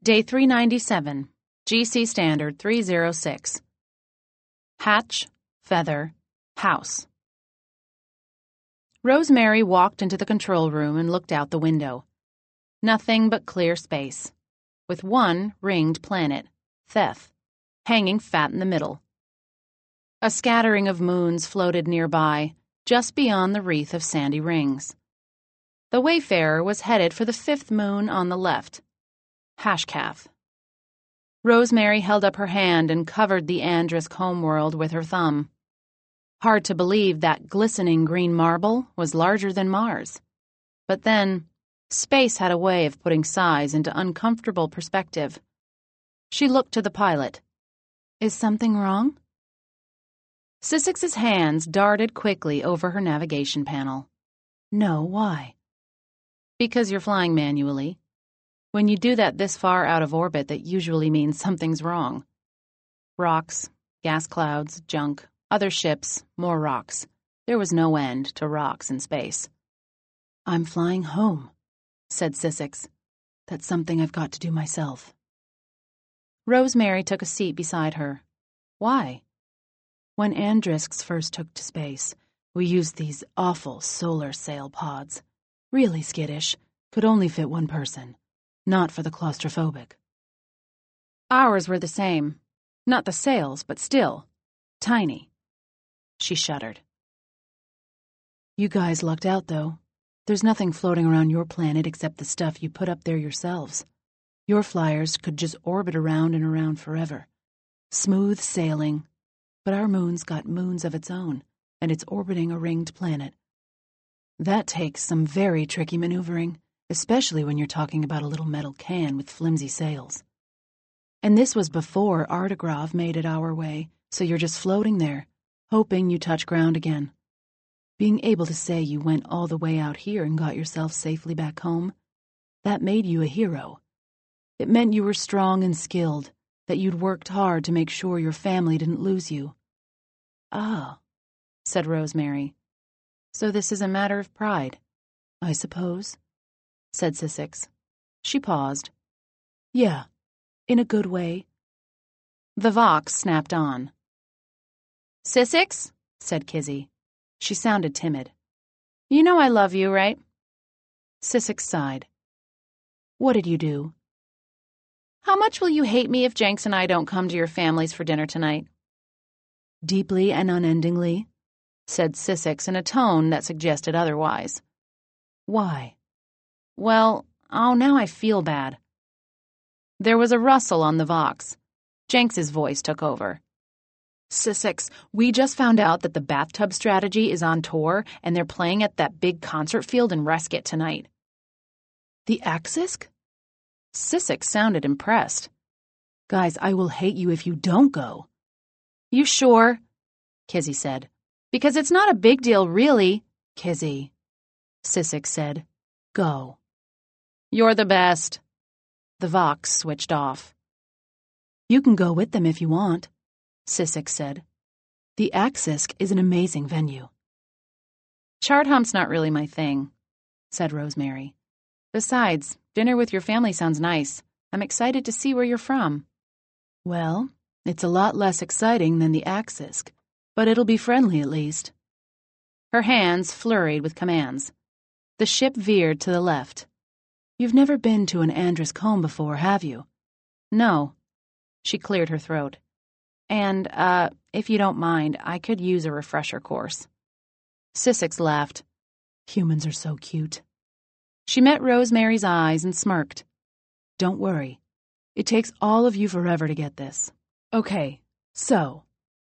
Day 397, GC Standard 306. Hatch, feather, house. Rosemary walked into the control room and looked out the window. Nothing but clear space, with one ringed planet, Theth, hanging fat in the middle. A scattering of moons floated nearby, just beyond the wreath of sandy rings. The Wayfarer was headed for the fifth moon on the left, Hashkath. Rosemary held up her hand and covered the Andrisk homeworld with her thumb. Hard to believe that glistening green marble was larger than Mars. But then, space had a way of putting size into uncomfortable perspective. She looked to the pilot. "Is something wrong?" Sissex's hands darted quickly over her navigation panel. "No, why?" "Because you're flying manually. When you do that this far out of orbit, that usually means something's wrong. Rocks, gas clouds, junk, other ships, more rocks. There was no end to rocks in space." "I'm flying home," said Sissex. "That's something I've got to do myself." Rosemary took a seat beside her. "Why?" "When Andrisks first took to space, we used these awful solar sail pods. Really skittish, could only fit one person. Not for the claustrophobic." "Ours were the same. Not the sails, but still. Tiny." She shuddered. "You guys lucked out, though. There's nothing floating around your planet except the stuff you put up there yourselves. Your flyers could just orbit around and around forever. Smooth sailing. But our moon's got moons of its own, and it's orbiting a ringed planet. That takes some very tricky maneuvering, especially when you're talking about a little metal can with flimsy sails. And this was before Ardigrov made it our way, so you're just floating there, hoping you touch ground again. Being able to say you went all the way out here and got yourself safely back home, that made you a hero. It meant you were strong and skilled, that you'd worked hard to make sure your family didn't lose you." "Ah," said Rosemary. "So this is a matter of pride." "I suppose," said Sissex. She paused. "Yeah, in a good way." The Vox snapped on. "Sissex," said Kizzy. She sounded timid. "You know I love you, right?" Sissex sighed. "What did you do?" "How much will you hate me if Jenks and I don't come to your families for dinner tonight?" "Deeply and unendingly," said Sissex in a tone that suggested otherwise. "Why?" "Well, now I feel bad." There was a rustle on the Vox. Jenks's voice took over. "Sissex, we just found out that the bathtub strategy is on tour, and they're playing at that big concert field in Resket tonight." "The Axisk?" Sissex sounded impressed. "Guys, I will hate you if you don't go." "You sure?" Kizzy said. "Because it's not a big deal, really." "Kizzy," Sissex said. "Go." "You're the best." The Vox switched off. "You can go with them if you want," Sissex said. "The Axisk is an amazing venue." "Chart hump's not really my thing," said Rosemary. "Besides, dinner with your family sounds nice. I'm excited to see where you're from." "Well, it's a lot less exciting than the Axisk, but it'll be friendly at least." Her hands flurried with commands. The ship veered to the left. "You've never been to an Andrisk home before, have you?" "No." She cleared her throat. "And, if you don't mind, I could use a refresher course." Sissex laughed. "Humans are so cute." She met Rosemary's eyes and smirked. "Don't worry. It takes all of you forever to get this. Okay, so."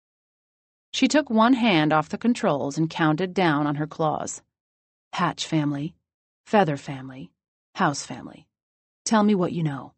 She took one hand off the controls and counted down on her claws. "Hatch family, feather family, house family. Tell me what you know."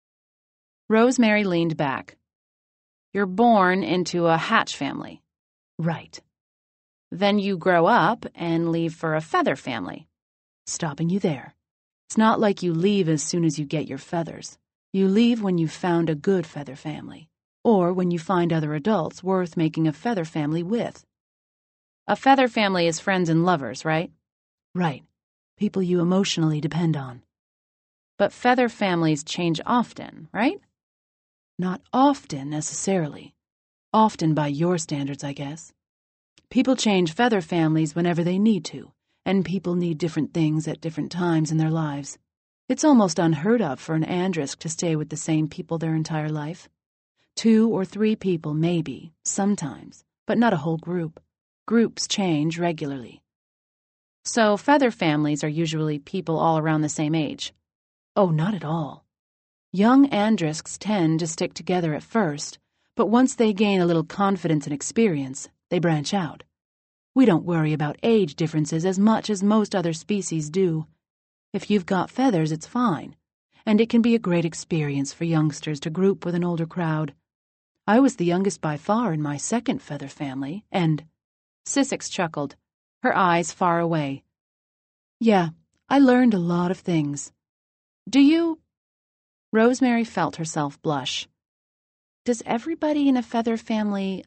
Rosemary leaned back. "You're born into a Hatch family." "Right." "Then you grow up and leave for a feather family." "Stopping you there. It's not like you leave as soon as you get your feathers. You leave when you've found a good feather family, or when you find other adults worth making a feather family with." "A feather family is friends and lovers, right?" "Right. People you emotionally depend on." But feather families change often, right? Not often, necessarily. Often by your standards, I guess. People change feather families whenever they need to, and people need different things at different times in their lives. It's almost unheard of for an Andrisk to stay with the same people their entire life. 2 or 3 people, maybe, sometimes, but not a whole group. Groups change regularly. So feather families are usually people all around the same age. Oh, not at all. Young Andrisks tend to stick together at first, but once they gain a little confidence and experience, they branch out. We don't worry about age differences as much as most other species do. If you've got feathers, it's fine, and it can be a great experience for youngsters to group with an older crowd. I was the youngest by far in my second feather family, and... Sissix chuckled, her eyes far away. Yeah, I learned a lot of things. Do you... Rosemary felt herself blush. Does everybody in a feather family,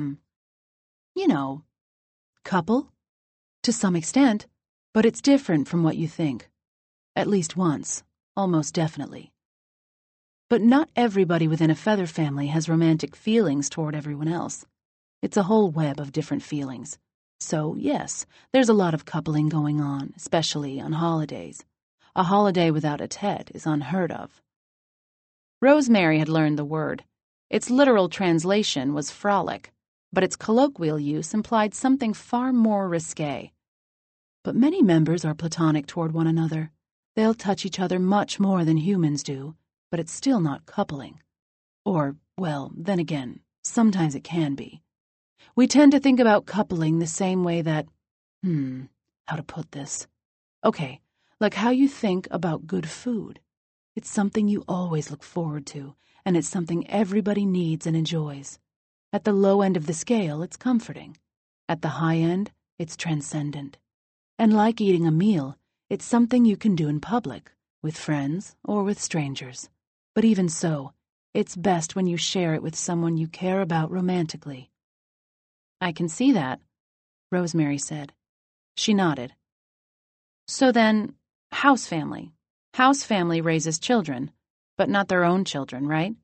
couple? To some extent, but it's different from what you think. At least once, almost definitely. But not everybody within a feather family has romantic feelings toward everyone else. It's a whole web of different feelings. So, yes, there's a lot of coupling going on, especially on holidays. A holiday without a Tet is unheard of. Rosemary had learned the word. Its literal translation was frolic, but its colloquial use implied something far more risque. But many members are platonic toward one another. They'll touch each other much more than humans do, but it's still not coupling. Or, well, then again, sometimes it can be. We tend to think about coupling the same way that, how to put this? Okay, like how you think about good food. It's something you always look forward to, and it's something everybody needs and enjoys. At the low end of the scale, it's comforting. At the high end, it's transcendent. And like eating a meal, it's something you can do in public, with friends or with strangers. But even so, it's best when you share it with someone you care about romantically. I can see that, Rosemary said. She nodded. So then, house family. House family raises children, but not their own children, right?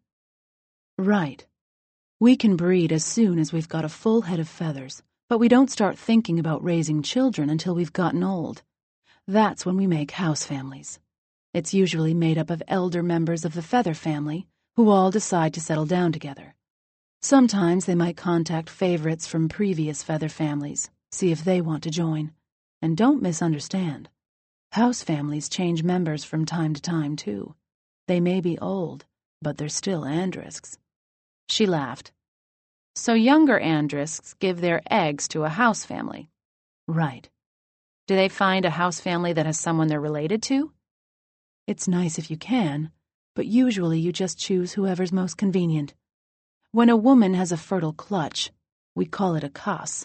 Right. We can breed as soon as we've got a full head of feathers, but we don't start thinking about raising children until we've gotten old. That's when we make house families. It's usually made up of elder members of the feather family who all decide to settle down together. Sometimes they might contact favorites from previous feather families, see if they want to join. And don't misunderstand. House families change members from time to time, too. They may be old, but they're still Andrisks. She laughed. So younger Andrisks give their eggs to a house family. Right. Do they find a house family that has someone they're related to? It's nice if you can, but usually you just choose whoever's most convenient. When a woman has a fertile clutch, we call it a kas.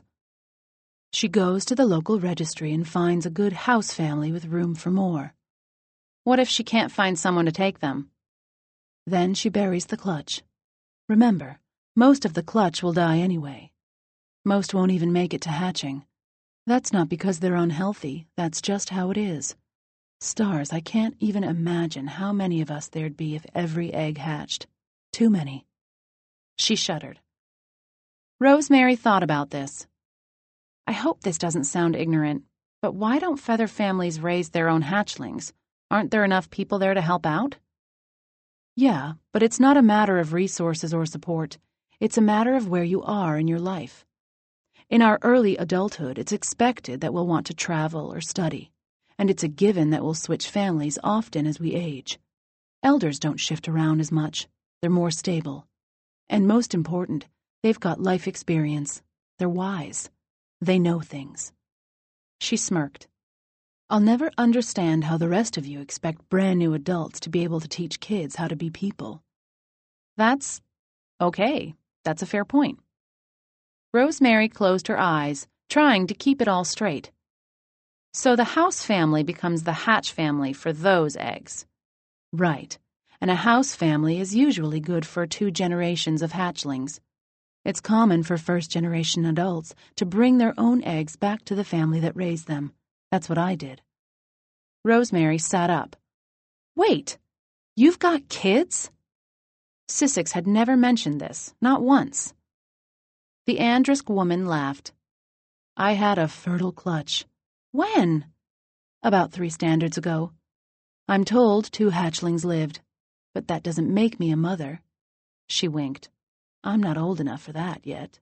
She goes to the local registry and finds a good house family with room for more. What if she can't find someone to take them? Then she buries the clutch. Remember, most of the clutch will die anyway. Most won't even make it to hatching. That's not because they're unhealthy, that's just how it is. Stars, I can't even imagine how many of us there'd be if every egg hatched. Too many. She shuddered. Rosemary thought about this. I hope this doesn't sound ignorant, but why don't feather families raise their own hatchlings? Aren't there enough people there to help out? Yeah, but it's not a matter of resources or support. It's a matter of where you are in your life. In our early adulthood, it's expected that we'll want to travel or study, and it's a given that we'll switch families often as we age. Elders don't shift around as much. They're more stable. And most important, they've got life experience. They're wise. They know things. She smirked. I'll never understand how the rest of you expect brand new adults to be able to teach kids how to be people. That's okay. That's a fair point. Rosemary closed her eyes, trying to keep it all straight. So the house family becomes the hatch family for those eggs. Right. And a house family is usually good for 2 generations of hatchlings. It's common for first-generation adults to bring their own eggs back to the family that raised them. That's what I did. Rosemary sat up. Wait, you've got kids? Sissix had never mentioned this, not once. The Andrisk woman laughed. I had a fertile clutch. When? About 3 standards ago. I'm told 2 hatchlings lived, but that doesn't make me a mother. She winked. I'm not old enough for that yet.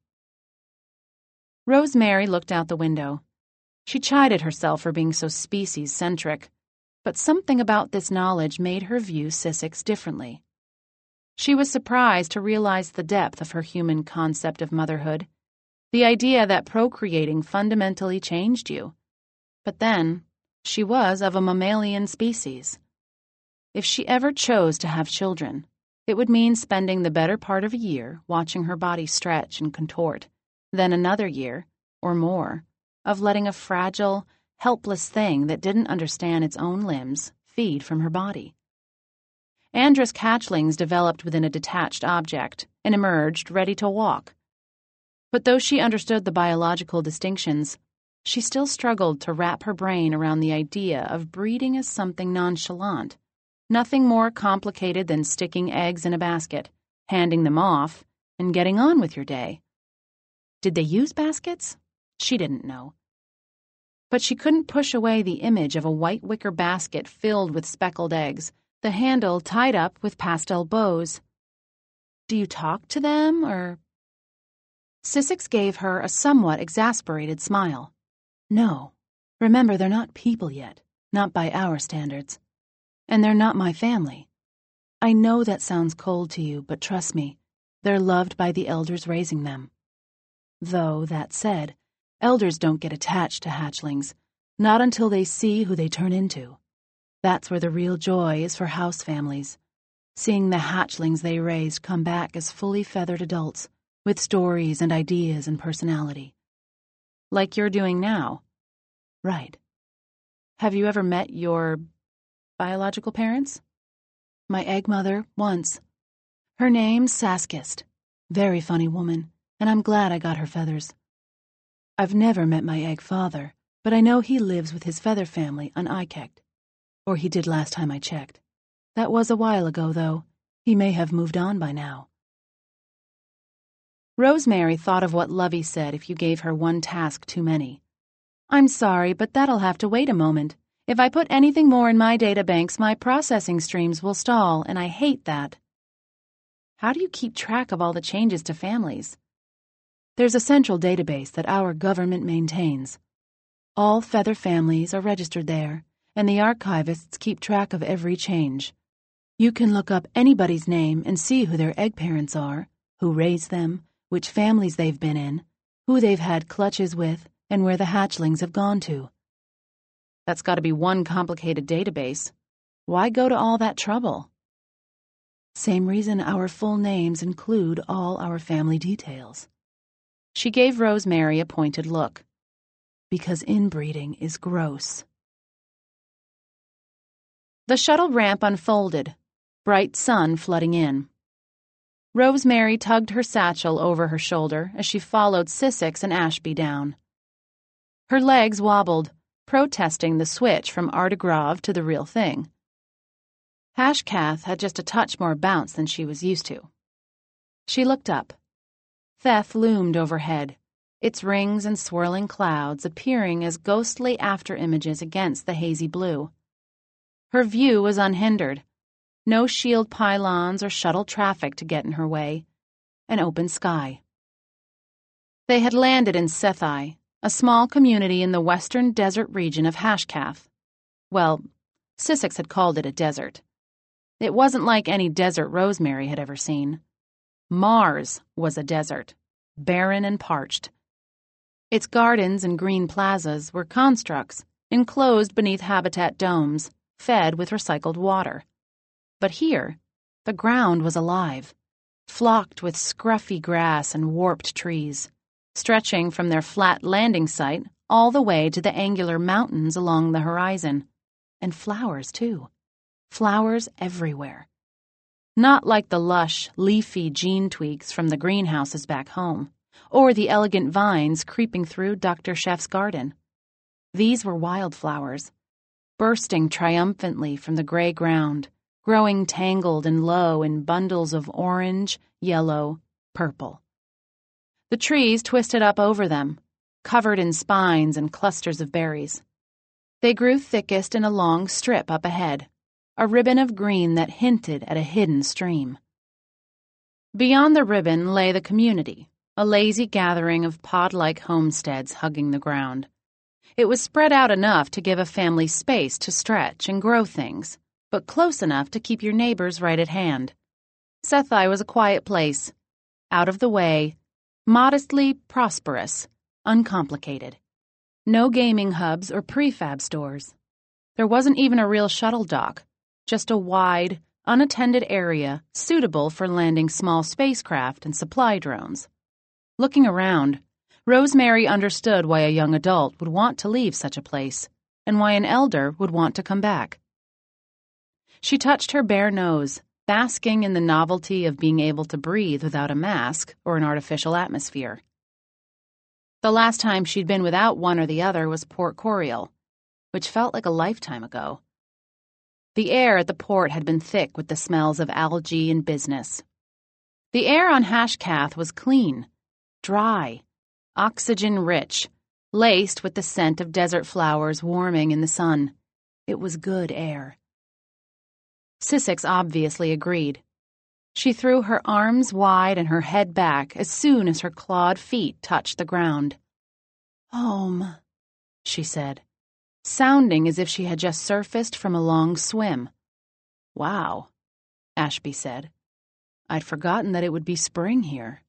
Rosemary looked out the window. She chided herself for being so species-centric, but something about this knowledge made her view Sissix differently. She was surprised to realize the depth of her human concept of motherhood, the idea that procreating fundamentally changed you. But then, she was of a mammalian species. If she ever chose to have children, it would mean spending the better part of a year watching her body stretch and contort, then another year, or more, of letting a fragile, helpless thing that didn't understand its own limbs feed from her body. Andrisk hatchlings developed within a detached object and emerged ready to walk. But though she understood the biological distinctions, she still struggled to wrap her brain around the idea of breeding as something nonchalant, nothing more complicated than sticking eggs in a basket, handing them off, and getting on with your day. Did they use baskets? She didn't know. But she couldn't push away the image of a white wicker basket filled with speckled eggs, the handle tied up with pastel bows. Do you talk to them, or? Sissix gave her a somewhat exasperated smile. No. Remember, they're not people yet, not by our standards. And they're not my family. I know that sounds cold to you, but trust me, they're loved by the elders raising them. Though, that said, elders don't get attached to hatchlings, not until they see who they turn into. That's where the real joy is for house families, seeing the hatchlings they raised come back as fully feathered adults, with stories and ideas and personality. Like you're doing now. Right. Have you ever met your biological parents? My egg mother, once. Her name's Saskist. Very funny woman, and I'm glad I got her feathers. I've never met my egg father, but I know he lives with his feather family on Ikekt. Or he did last time I checked. That was a while ago, though. He may have moved on by now. Rosemary thought of what Lovey said if you gave her one task too many. I'm sorry, but that'll have to wait a moment. If I put anything more in my databanks, my processing streams will stall, and I hate that. How do you keep track of all the changes to families? There's a central database that our government maintains. All feather families are registered there, and the archivists keep track of every change. You can look up anybody's name and see who their egg parents are, who raised them, which families they've been in, who they've had clutches with, and where the hatchlings have gone to. That's got to be one complicated database. Why go to all that trouble? Same reason our full names include all our family details. She gave Rosemary a pointed look. Because inbreeding is gross. The shuttle ramp unfolded, bright sun flooding in. Rosemary tugged her satchel over her shoulder as she followed Sissix and Ashby down. Her legs wobbled, protesting the switch from Ardigrov to the real thing. Hashkath had just a touch more bounce than she was used to. She looked up. Theth loomed overhead, its rings and swirling clouds appearing as ghostly after-images against the hazy blue. Her view was unhindered. No shield pylons or shuttle traffic to get in her way. An open sky. They had landed in Sethai, a small community in the western desert region of Hashkath. Well, Sissix had called it a desert. It wasn't like any desert Rosemary had ever seen. Mars was a desert, barren and parched. Its gardens and green plazas were constructs enclosed beneath habitat domes, fed with recycled water. But here, the ground was alive, flocked with scruffy grass and warped trees, stretching from their flat landing site all the way to the angular mountains along the horizon. And flowers, too. Flowers everywhere. Not like the lush, leafy gene tweaks from the greenhouses back home, or the elegant vines creeping through Dr. Chef's garden. These were wildflowers, bursting triumphantly from the gray ground, growing tangled and low in bundles of orange, yellow, purple. The trees twisted up over them, covered in spines and clusters of berries. They grew thickest in a long strip up ahead, a ribbon of green that hinted at a hidden stream. Beyond the ribbon lay the community, a lazy gathering of pod-like homesteads hugging the ground. It was spread out enough to give a family space to stretch and grow things, but close enough to keep your neighbors right at hand. Sethai was a quiet place, out of the way, modestly prosperous, uncomplicated. No gaming hubs or prefab stores. There wasn't even a real shuttle dock, just a wide, unattended area suitable for landing small spacecraft and supply drones. Looking around, Rosemary understood why a young adult would want to leave such a place, and why an elder would want to come back. She touched her bare nose, basking in the novelty of being able to breathe without a mask or an artificial atmosphere. The last time she'd been without one or the other was Port Coriol, which felt like a lifetime ago. The air at the port had been thick with the smells of algae and business. The air on Hashkath was clean, dry, oxygen-rich, laced with the scent of desert flowers warming in the sun. It was good air. Sissix obviously agreed. She threw her arms wide and her head back as soon as her clawed feet touched the ground. "Home," she said, sounding as if she had just surfaced from a long swim. "Wow," Ashby said. "I'd forgotten that it would be spring here."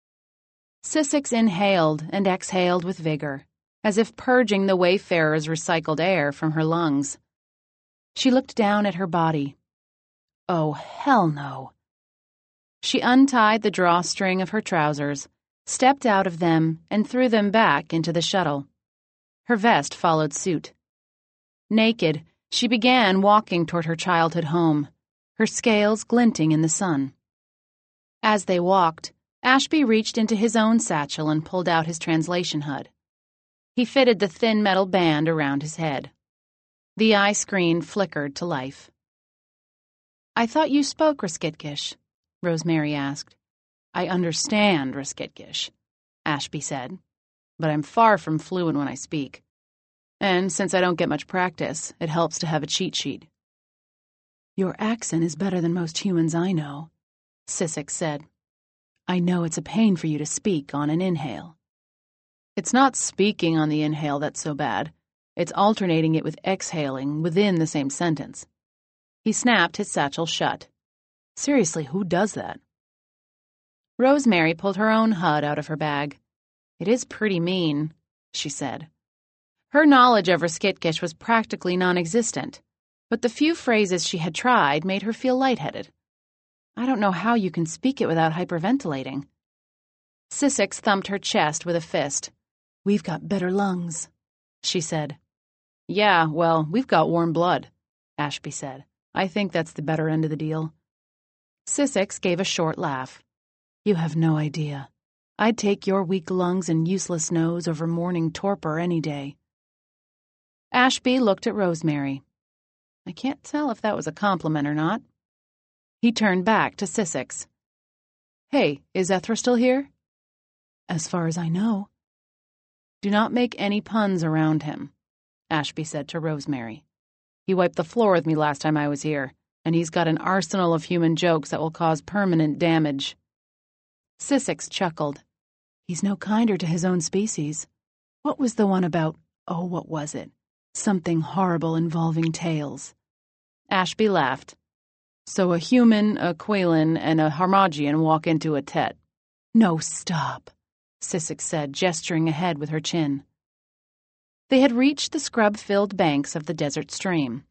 Sissix inhaled and exhaled with vigor, as if purging the wayfarer's recycled air from her lungs. She looked down at her body. Oh, hell no. She untied the drawstring of her trousers, stepped out of them, and threw them back into the shuttle. Her vest followed suit. Naked, she began walking toward her childhood home, her scales glinting in the sun. As they walked, Ashby reached into his own satchel and pulled out his translation HUD. He fitted the thin metal band around his head. The eye screen flickered to life. "I thought you spoke Riskitkish," Rosemary asked. "I understand Riskitkish," Ashby said, "but I'm far from fluent when I speak. And since I don't get much practice, it helps to have a cheat sheet." "Your accent is better than most humans I know," Sissix said. "I know it's a pain for you to speak on an inhale." "It's not speaking on the inhale that's so bad. It's alternating it with exhaling within the same sentence." He snapped his satchel shut. "Seriously, who does that?" Rosemary pulled her own HUD out of her bag. "It is pretty mean," she said. Her knowledge of Riskitkish was practically non-existent, but the few phrases she had tried made her feel lightheaded. "I don't know how you can speak it without hyperventilating." Sissix thumped her chest with a fist. "We've got better lungs," she said. "Yeah, well, we've got warm blood," Ashby said. "I think that's the better end of the deal." Sissix gave a short laugh. "You have no idea. I'd take your weak lungs and useless nose over morning torpor any day." Ashby looked at Rosemary. I can't tell if that was a compliment or not. He turned back to Sissix. "Hey, is Ethra still here?" "As far as I know." "Do not make any puns around him," Ashby said to Rosemary. "He wiped the floor with me last time I was here, and he's got an arsenal of human jokes that will cause permanent damage." Sissix chuckled. "He's no kinder to his own species. What was the one about, what was it? Something horrible involving tails." Ashby laughed. "So a human, a Qualan, and a Harmagian walk into a Tet." "No, stop," Sissix said, gesturing ahead with her chin. They had reached the scrub-filled banks of the desert stream.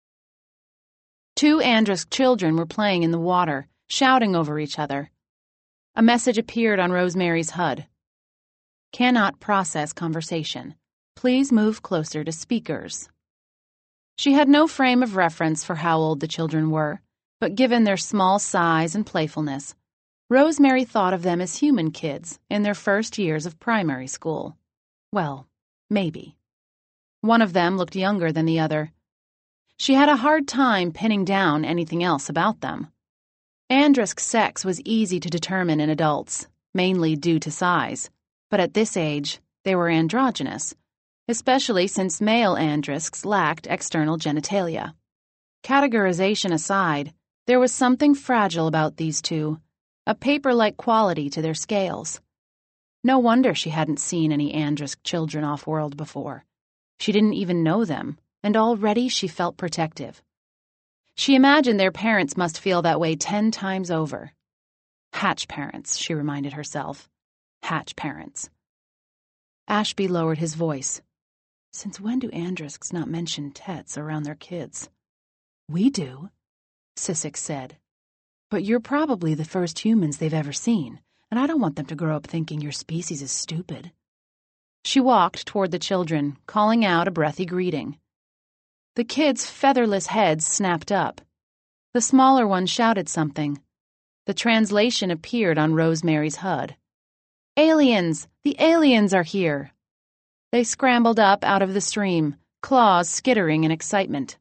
2 Andrisk children were playing in the water, shouting over each other. A message appeared on Rosemary's HUD. "Cannot process conversation. Please move closer to speakers." She had no frame of reference for how old the children were, but given their small size and playfulness, Rosemary thought of them as human kids in their first years of primary school. Well, maybe. One of them looked younger than the other, She had a hard time pinning down anything else about them. Andrisk's sex was easy to determine in adults, mainly due to size, but at this age, they were androgynous, especially since male Andrisks lacked external genitalia. Categorization aside, there was something fragile about these two, a paper-like quality to their scales. No wonder she hadn't seen any Andrisk children off-world before. She didn't even know them, and already she felt protective. She imagined their parents must feel that way 10 times over. Hatch parents, she reminded herself. Hatch parents. Ashby lowered his voice. Since when do Andrisks not mention tets around their kids? We do, Sissik said. But you're probably the first humans they've ever seen, and I don't want them to grow up thinking your species is stupid. She walked toward the children, calling out a breathy greeting. The kids' featherless heads snapped up. The smaller one shouted something. The translation appeared on Rosemary's HUD. Aliens! The aliens are here! They scrambled up out of the stream, claws skittering in excitement.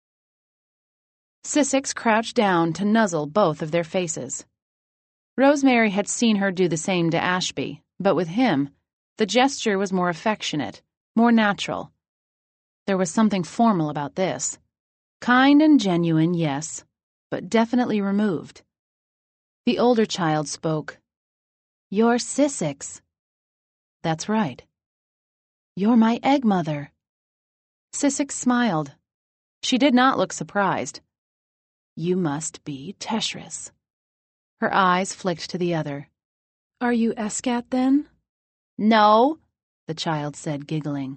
Sissik crouched down to nuzzle both of their faces. Rosemary had seen her do the same to Ashby, but with him, the gesture was more affectionate, more natural. There was something formal about this. Kind and genuine, yes, but definitely removed. The older child spoke. You're Sissik. That's right. You're my egg mother. Sissik smiled. She did not look surprised. You must be Teshris. Her eyes flicked to the other. Are you Escat then? No, the child said, giggling.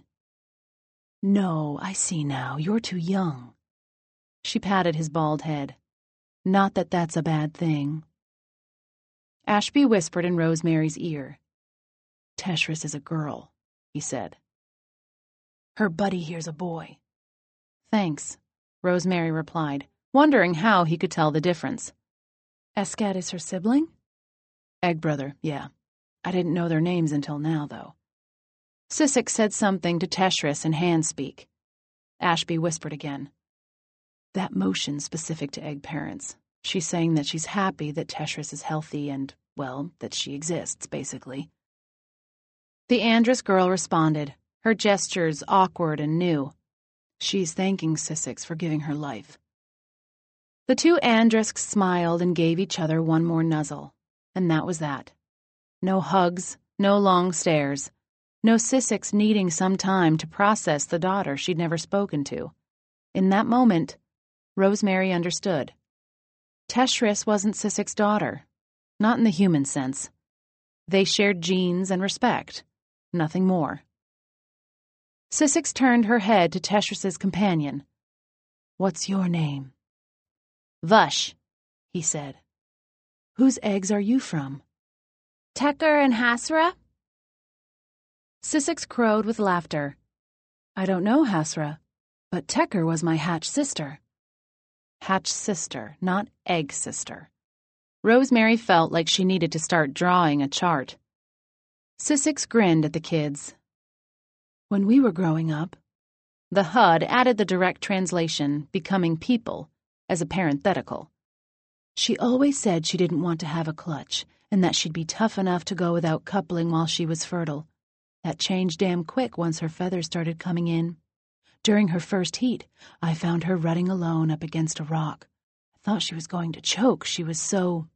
No, I see now. You're too young. She patted his bald head. Not that that's a bad thing. Ashby whispered in Rosemary's ear. Teshris is a girl, he said. Her buddy here's a boy. Thanks, Rosemary replied, wondering how he could tell the difference. Escat is her sibling? Egg brother, yeah. I didn't know their names until now, though. Sissik said something to Teshris in hand-speak. Ashby whispered again. That motion's specific to egg parents. She's saying that she's happy that Teshris is healthy and, well, that she exists, basically. The Andrisk girl responded, her gestures awkward and new. She's thanking Sissik for giving her life. The two Andrisks smiled and gave each other one more nuzzle, and that was that. No hugs, no long stares. No Sissik needing some time to process the daughter she'd never spoken to. In that moment, Rosemary understood. Teshris wasn't Sissik's daughter, not in the human sense. They shared genes and respect, nothing more. Sissik turned her head to Teshris's companion. What's your name? Vush, he said. Whose eggs are you from? Tekker and Hasra? Sissik crowed with laughter. I don't know, Hasra, but Tekker was my Hatch sister. Hatch sister, not egg sister. Rosemary felt like she needed to start drawing a chart. Sissik grinned at the kids. When we were growing up, the HUD added the direct translation, becoming people, as a parenthetical. She always said she didn't want to have a clutch, and that she'd be tough enough to go without coupling while she was fertile. That changed damn quick once her feathers started coming in. During her first heat, I found her rutting alone up against a rock. I thought she was going to choke. She was so...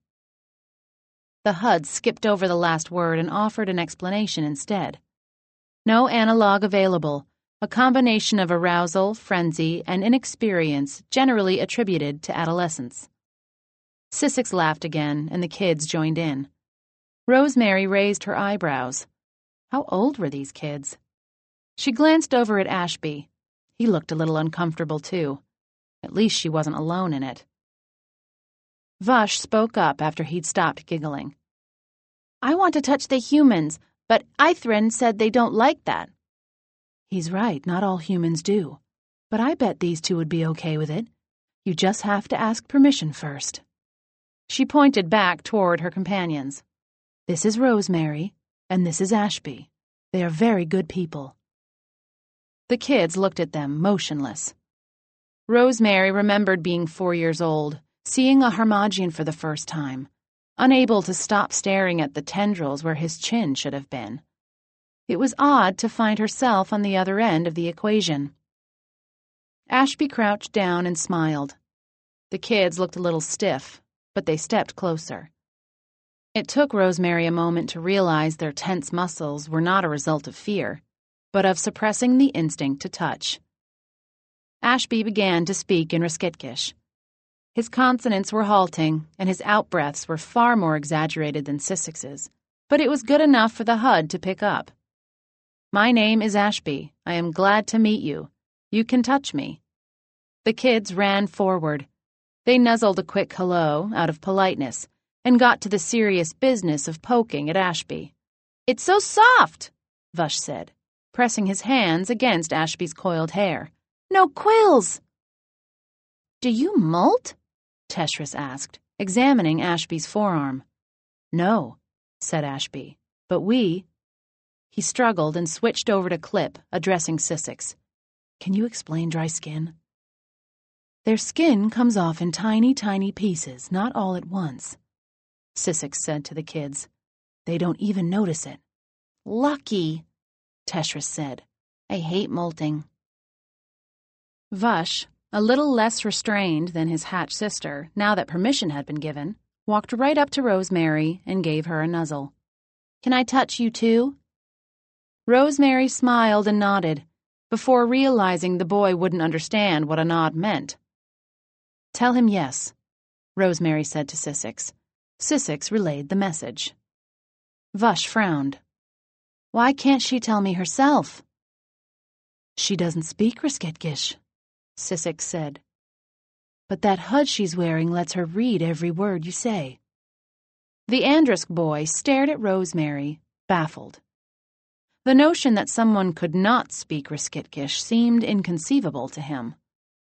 The HUD skipped over the last word and offered an explanation instead. No analog available, a combination of arousal, frenzy, and inexperience generally attributed to adolescence. Sissik laughed again, and the kids joined in. Rosemary raised her eyebrows. How old were these kids? She glanced over at Ashby. He looked a little uncomfortable, too. At least she wasn't alone in it. Vush spoke up after he'd stopped giggling. I want to touch the humans, but Ithrin said they don't like that. He's right, not all humans do. But I bet these two would be okay with it. You just have to ask permission first. She pointed back toward her companions. This is Rosemary, and this is Ashby. They are very good people. The kids looked at them, motionless. Rosemary remembered being 4 years old, seeing a Harmagian for the first time, unable to stop staring at the tendrils where his chin should have been. It was odd to find herself on the other end of the equation. Ashby crouched down and smiled. The kids looked a little stiff, but they stepped closer. It took Rosemary a moment to realize their tense muscles were not a result of fear, but of suppressing the instinct to touch. Ashby began to speak in Riskitkish. His consonants were halting, and his outbreaths were far more exaggerated than Sissex's, but it was good enough for the HUD to pick up. "My name is Ashby. I am glad to meet you. You can touch me." The kids ran forward. They nuzzled a quick hello out of politeness and got to the serious business of poking at Ashby. "It's so soft," Vush said, pressing his hands against Ashby's coiled hair. "No quills." "Do you molt?" Teshris asked, examining Ashby's forearm. "No," said Ashby, "but we—" He struggled and switched over to Clip, addressing Sissex. "Can you explain dry skin?" "Their skin comes off in tiny, tiny pieces, not all at once," Sissex said to the kids. "They don't even notice it." "Lucky," Teshris said. "I hate molting." Vush, a little less restrained than his hatch sister, now that permission had been given, walked right up to Rosemary and gave her a nuzzle. "Can I touch you too?" Rosemary smiled and nodded, before realizing the boy wouldn't understand what a nod meant. "Tell him yes," Rosemary said to Sissex. Sissex relayed the message. Vush frowned. "Why can't she tell me herself?" "She doesn't speak Riskitkish," Sissex said. "But that HUD she's wearing lets her read every word you say." The Andrisk boy stared at Rosemary, baffled. The notion that someone could not speak Riskitkish seemed inconceivable to him.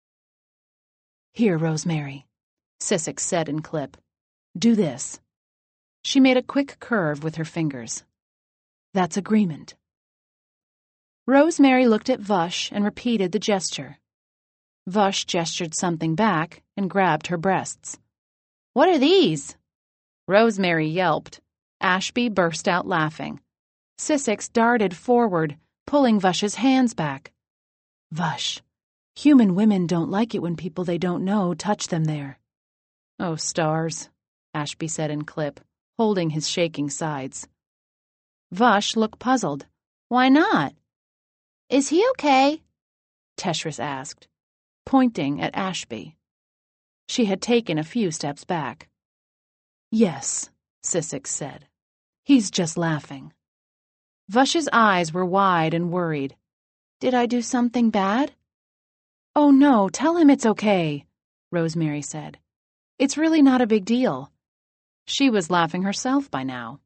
"Here, Rosemary," Sissex said in Clip. "Do this." She made a quick curve with her fingers. "That's agreement." Rosemary looked at Vush and repeated the gesture. Vush gestured something back and grabbed her breasts. "What are these?" Rosemary yelped. Ashby burst out laughing. Sissex darted forward, pulling Vush's hands back. "Vush, human women don't like it when people they don't know touch them there." "Oh, stars," Ashby said in Clip, holding his shaking sides. Vush looked puzzled. "Why not?" "Is he okay?" Teshris asked, pointing at Ashby. She had taken a few steps back. "Yes," Sissex said. "He's just laughing." Vush's eyes were wide and worried. "Did I do something bad?" "Oh, no, tell him it's okay," Rosemary said. "It's really not a big deal." She was laughing herself by now.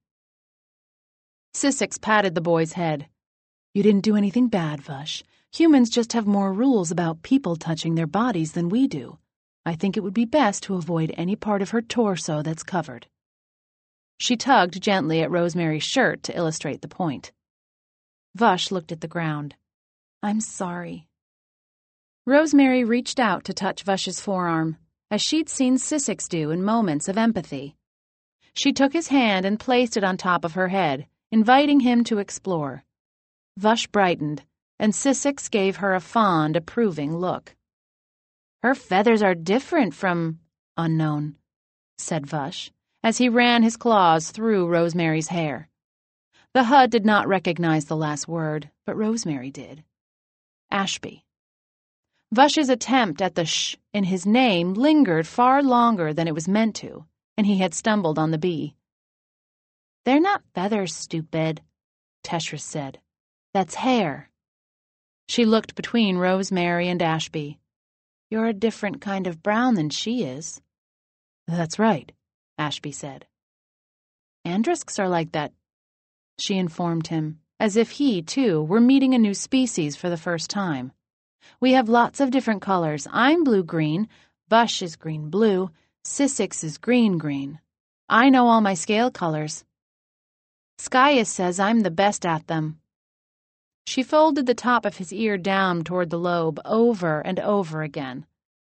Sissex patted the boy's head. "You didn't do anything bad, Vush. Humans just have more rules about people touching their bodies than we do. I think it would be best to avoid any part of her torso that's covered." She tugged gently at Rosemary's shirt to illustrate the point. Vush looked at the ground. "I'm sorry." Rosemary reached out to touch Vush's forearm, as she'd seen Sissex do in moments of empathy. She took his hand and placed it on top of her head, inviting him to explore. Vush brightened, and Sissex gave her a fond, approving look. "Her feathers are different from unknown," said Vush, as he ran his claws through Rosemary's hair. The HUD did not recognize the last word, but Rosemary did. Ashby. Vush's attempt at the sh in his name lingered far longer than it was meant to, and he had stumbled on the B. "They're not feathers, stupid," Teshris said. "That's hair." She looked between Rosemary and Ashby. "You're a different kind of brown than she is." "That's right," Ashby said. "Andrisks are like that," she informed him, as if he, too, were meeting a new species for the first time. "We have lots of different colors. I'm blue-green, Vush is green-blue, Sissex is green-green. I know all my scale colors. Skaius says I'm the best at them." She folded the top of his ear down toward the lobe over and over again,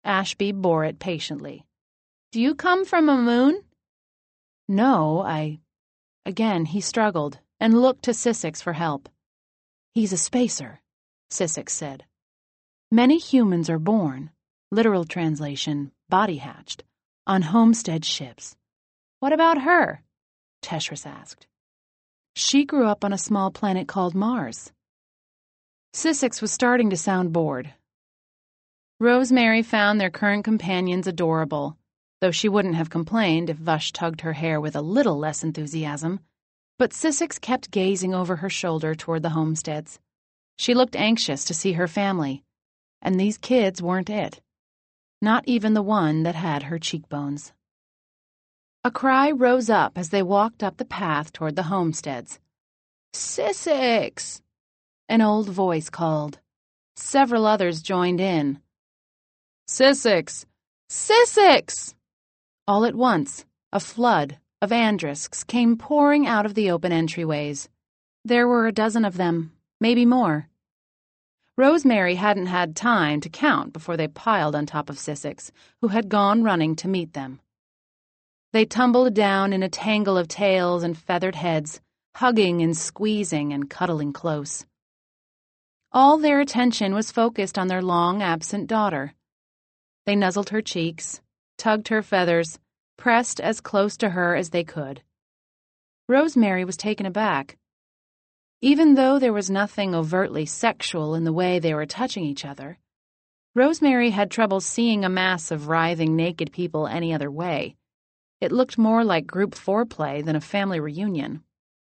Ashby bore it patiently. "Do you come from a moon?" "No, Again he struggled and looked to Sissix for help. "He's a spacer," Sissix said. "Many humans are born, literal translation, body-hatched, on homestead ships." "What about her?" Teshris asked. "She grew up on a small planet called Mars." Sissix was starting to sound bored. Rosemary found their current companions adorable, though she wouldn't have complained if Vush tugged her hair with a little less enthusiasm. But Sissix kept gazing over her shoulder toward the homesteads. She looked anxious to see her family, and these kids weren't it. Not even the one that had her cheekbones. A cry rose up as they walked up the path toward the homesteads. "Sissix!" An old voice called. Several others joined in. "Sissix! Sissix!" All at once, a flood of Andrisks came pouring out of the open entryways. There were a dozen of them, maybe more. Rosemary hadn't had time to count before they piled on top of Sissix, who had gone running to meet them. They tumbled down in a tangle of tails and feathered heads, hugging and squeezing and cuddling close. All their attention was focused on their long-absent daughter. They nuzzled her cheeks, tugged her feathers, pressed as close to her as they could. Rosemary was taken aback. Even though there was nothing overtly sexual in the way they were touching each other, Rosemary had trouble seeing a mass of writhing naked people any other way. It looked more like group foreplay than a family reunion.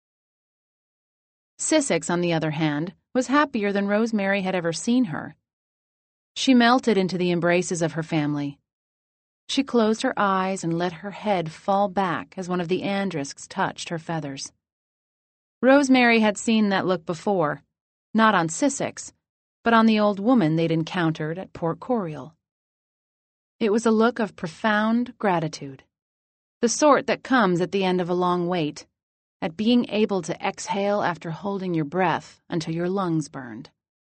Sissix, on the other hand, was happier than Rosemary had ever seen her. She melted into the embraces of her family. She closed her eyes and let her head fall back as one of the Andrisks touched her feathers. Rosemary had seen that look before, not on Sissix, but on the old woman they'd encountered at Port Coriol. It was a look of profound gratitude, the sort that comes at the end of a long wait, at being able to exhale after holding your breath until your lungs burned.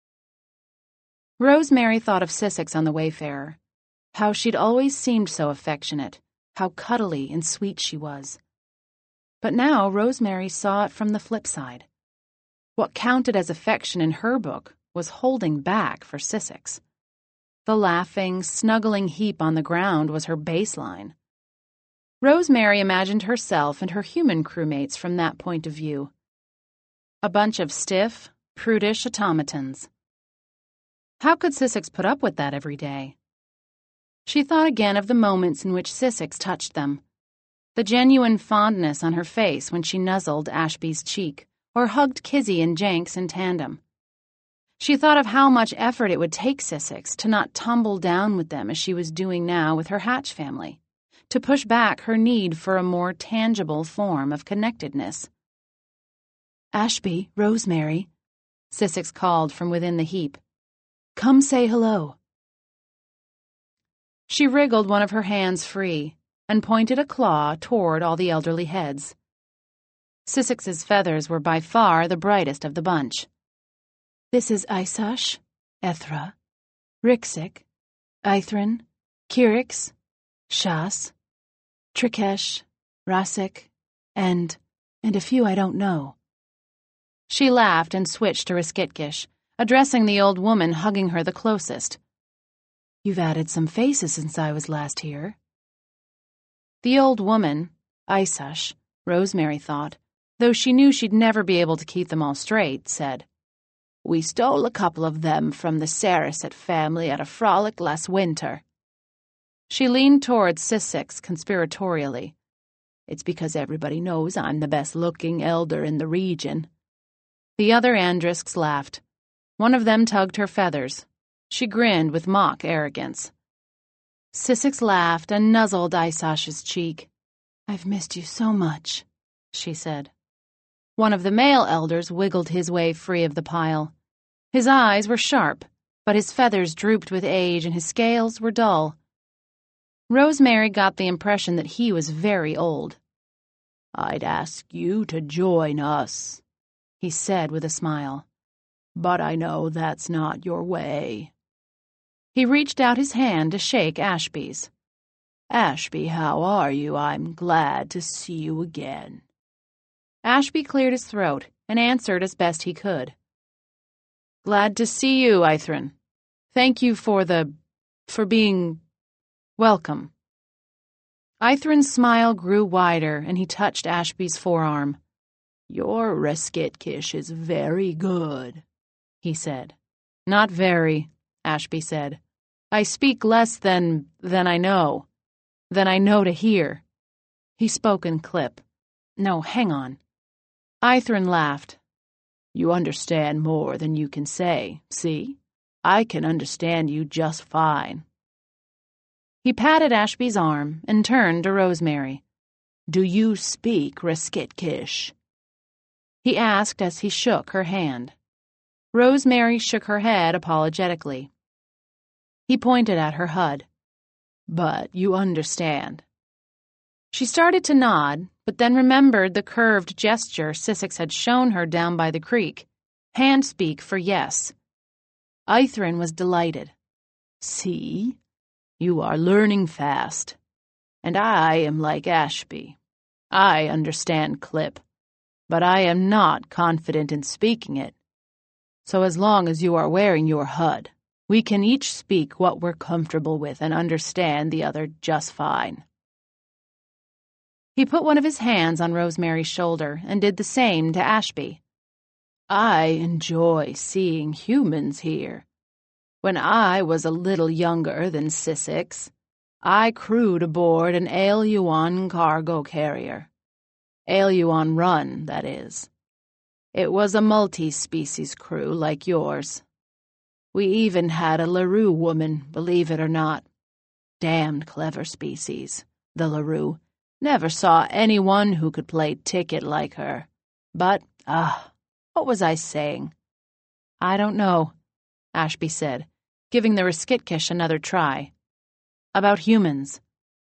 Rosemary thought of Sissix on the Wayfarer, how she'd always seemed so affectionate, how cuddly and sweet she was. But now Rosemary saw it from the flip side. What counted as affection in her book was holding back for Sissix. The laughing, snuggling heap on the ground was her baseline. Rosemary imagined herself and her human crewmates from that point of view. A bunch of stiff, prudish automatons. How could Sissix put up with that every day? She thought again of the moments in which Sissix touched them, the genuine fondness on her face when she nuzzled Ashby's cheek or hugged Kizzy and Jenks in tandem. She thought of how much effort it would take Sissix to not tumble down with them as she was doing now with her Hatch family, to push back her need for a more tangible form of connectedness. "Ashby, Rosemary," Sissix called from within the heap. "Come say hello." She wriggled one of her hands free and pointed a claw toward all the elderly heads. Sissix's feathers were by far the brightest of the bunch. "This is Isash, Ethra, Rixik, Ithrin, Kirix, Shas, Trikesh, Rasik, and a few I don't know." She laughed and switched to Riskitkish, addressing the old woman hugging her the closest. "You've added some faces since I was last here." The old woman, Isash, Rosemary thought, though she knew she'd never be able to keep them all straight, said, "We stole a couple of them from the Saracet family at a frolic last winter." She leaned towards Sissix conspiratorially. "It's because everybody knows I'm the best-looking elder in the region." The other Andrisks laughed. One of them tugged her feathers. She grinned with mock arrogance. Sissix laughed and nuzzled Isash's cheek. "I've missed you so much," she said. One of the male elders wiggled his way free of the pile. His eyes were sharp, but his feathers drooped with age and his scales were dull. Rosemary got the impression that he was very old. "I'd ask you to join us," he said with a smile. "But I know that's not your way." He reached out his hand to shake Ashby's. "Ashby, how are you? I'm glad to see you again." Ashby cleared his throat and answered as best he could. "Glad to see you, Ithrin. Thank you for being welcome." Ithrin's smile grew wider, and he touched Ashby's forearm. "Your Reskitkish is very good," he said. "Not very," Ashby said. "I speak less than I know to hear." He spoke in clip. "No, hang on." Ithrin laughed. "You understand more than you can say, see? I can understand you just fine." He patted Ashby's arm and turned to Rosemary. "Do you speak Reskitkish?" he asked as he shook her hand. Rosemary shook her head apologetically. He pointed at her HUD. "But you understand." She started to nod, but then remembered the curved gesture Sissix had shown her down by the creek. Hand speak for yes. Ithrin was delighted. "See? You are learning fast. And I am like Ashby. I understand Clip, but I am not confident in speaking it. So as long as you are wearing your HUD, we can each speak what we're comfortable with and understand the other just fine." He put one of his hands on Rosemary's shoulder and did the same to Ashby. "I enjoy seeing humans here. When I was a little younger than Sissix, I crewed aboard an Aeluan cargo carrier. Aeluan Run, that is. It was a multi-species crew like yours. We even had a LaRue woman, believe it or not. Damned clever species, the LaRue. Never saw anyone who could play ticket like her. But, what was I saying?" "I don't know," Ashby said, giving the Reskitkish another try. "About humans."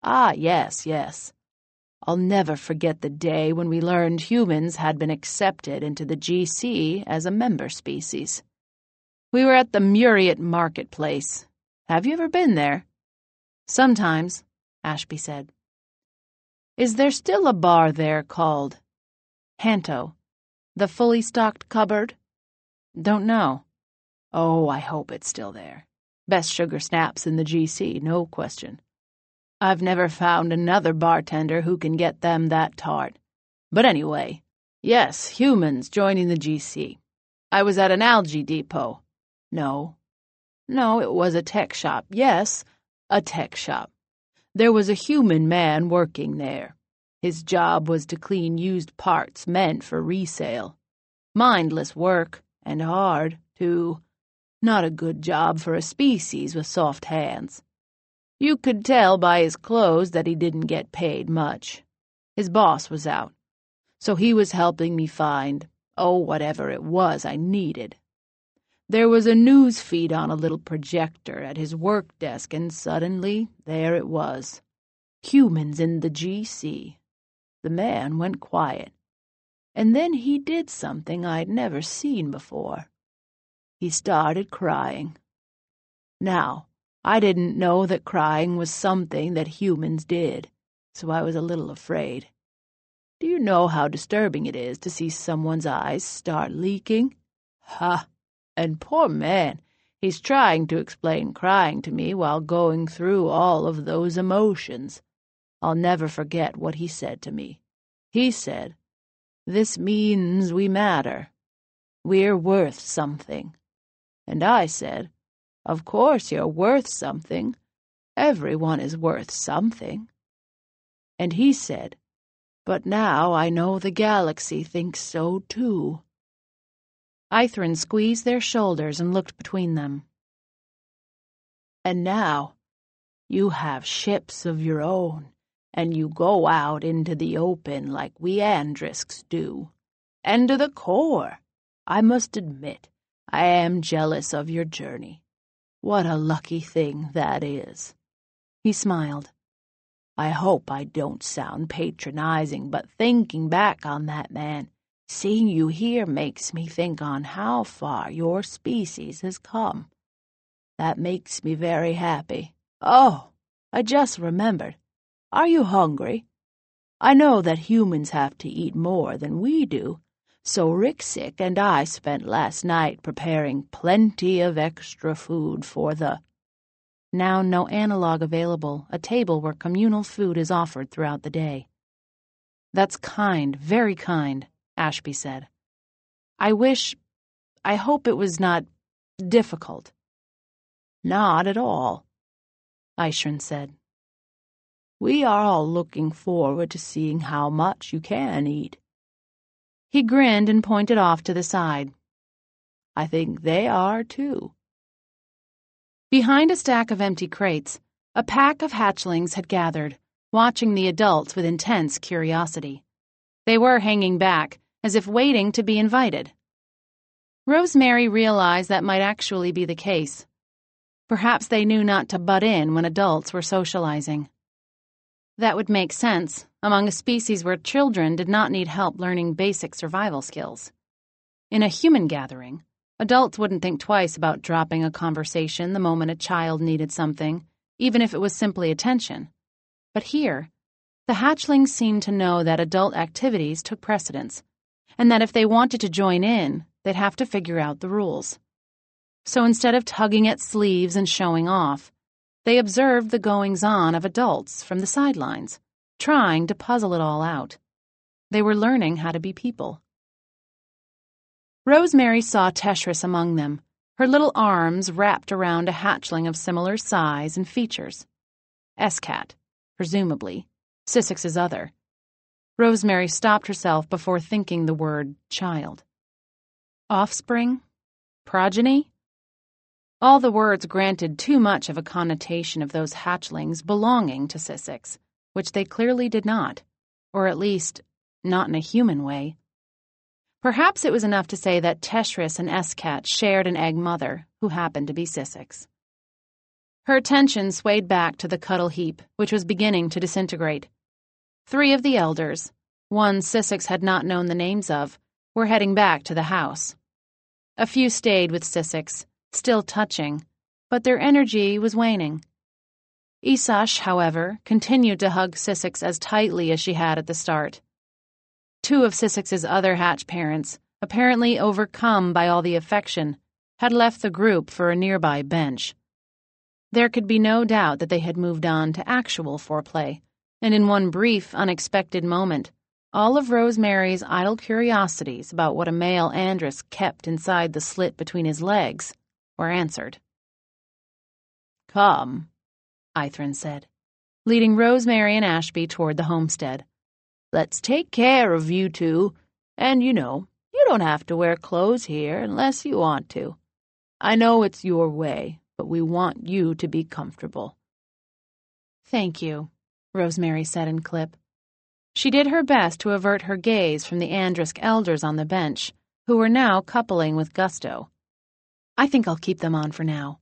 Yes. I'll never forget the day when we learned humans had been accepted into the GC as a member species. We were at the Muriat Marketplace. Have you ever been there?" "Sometimes," Ashby said. "Is there still a bar there called Hanto? The fully stocked cupboard?" "Don't know." "Oh, I hope it's still there. Best sugar snaps in the GC, no question. I've never found another bartender who can get them that tart. But anyway, yes, humans joining the GC. I was at an algae depot. No, it was a tech shop. Yes, a tech shop. There was a human man working there. His job was to clean used parts meant for resale. Mindless work, and hard, too. Not a good job for a species with soft hands. You could tell by his clothes that he didn't get paid much. His boss was out, so he was helping me find, whatever it was I needed. There was a news feed on a little projector at his work desk, and suddenly, there it was. Humans in the GC. The man went quiet. And then he did something I'd never seen before. He started crying. Now, I didn't know that crying was something that humans did, so I was a little afraid. Do you know how disturbing it is to see someone's eyes start leaking? And poor man, he's trying to explain crying to me while going through all of those emotions. I'll never forget what he said to me. He said, "This means we matter. We're worth something." And I said, "Of course you're worth something. Everyone is worth something." And he said, "But now I know the galaxy thinks so too." Ithrin squeezed their shoulders and looked between them. "And now you have ships of your own, and you go out into the open like we Andrisks do. And to the core, I must admit, I am jealous of your journey. What a lucky thing that is." He smiled. "I hope I don't sound patronizing, but thinking back on that, man, seeing you here makes me think on how far your species has come. That makes me very happy. Oh, I just remembered. Are you hungry? I know that humans have to eat more than we do, so Rixic and I spent last night preparing plenty of extra food for the— Now no analog available, a table where communal food is offered throughout the day. That's kind, very kind, Ashby said. I hope it was not difficult. Not at all, Aishrun said. We are all looking forward to seeing how much you can eat. He grinned and pointed off to the side. I think they are, too. Behind a stack of empty crates, a pack of hatchlings had gathered, watching the adults with intense curiosity. They were hanging back, as if waiting to be invited. Rosemary realized that might actually be the case. Perhaps they knew not to butt in when adults were socializing. That would make sense among a species where children did not need help learning basic survival skills. In a human gathering, adults wouldn't think twice about dropping a conversation the moment a child needed something, even if it was simply attention. But here, the hatchlings seemed to know that adult activities took precedence, and that if they wanted to join in, they'd have to figure out the rules. So instead of tugging at sleeves and showing off, they observed the goings-on of adults from the sidelines, trying to puzzle it all out. They were learning how to be people. Rosemary saw Teshris among them, her little arms wrapped around a hatchling of similar size and features. Escat, presumably, Sissix's other. Rosemary stopped herself before thinking the word child. Offspring? Progeny? All the words granted too much of a connotation of those hatchlings belonging to Sissix, which they clearly did not, or at least, not in a human way. Perhaps it was enough to say that Teshris and Escat shared an egg mother, who happened to be Sissix. Her attention swayed back to the cuddle heap, which was beginning to disintegrate. 3 of the elders, one Sissix had not known the names of, were heading back to the house. A few stayed with Sissix, still touching, but their energy was waning. Isash, however, continued to hug Sissix as tightly as she had at the start. 2 of Sissix's other hatch parents, apparently overcome by all the affection, had left the group for a nearby bench. There could be no doubt that they had moved on to actual foreplay, and in one brief, unexpected moment, all of Rosemary's idle curiosities about what a male Andrus kept inside the slit between his legs were answered. Come, Ithrin said, leading Rosemary and Ashby toward the homestead. Let's take care of you two, and you don't have to wear clothes here unless you want to. I know it's your way, but we want you to be comfortable. Thank you, Rosemary said in clip. She did her best to avert her gaze from the Andrisk elders on the bench, who were now coupling with gusto. I think I'll keep them on for now.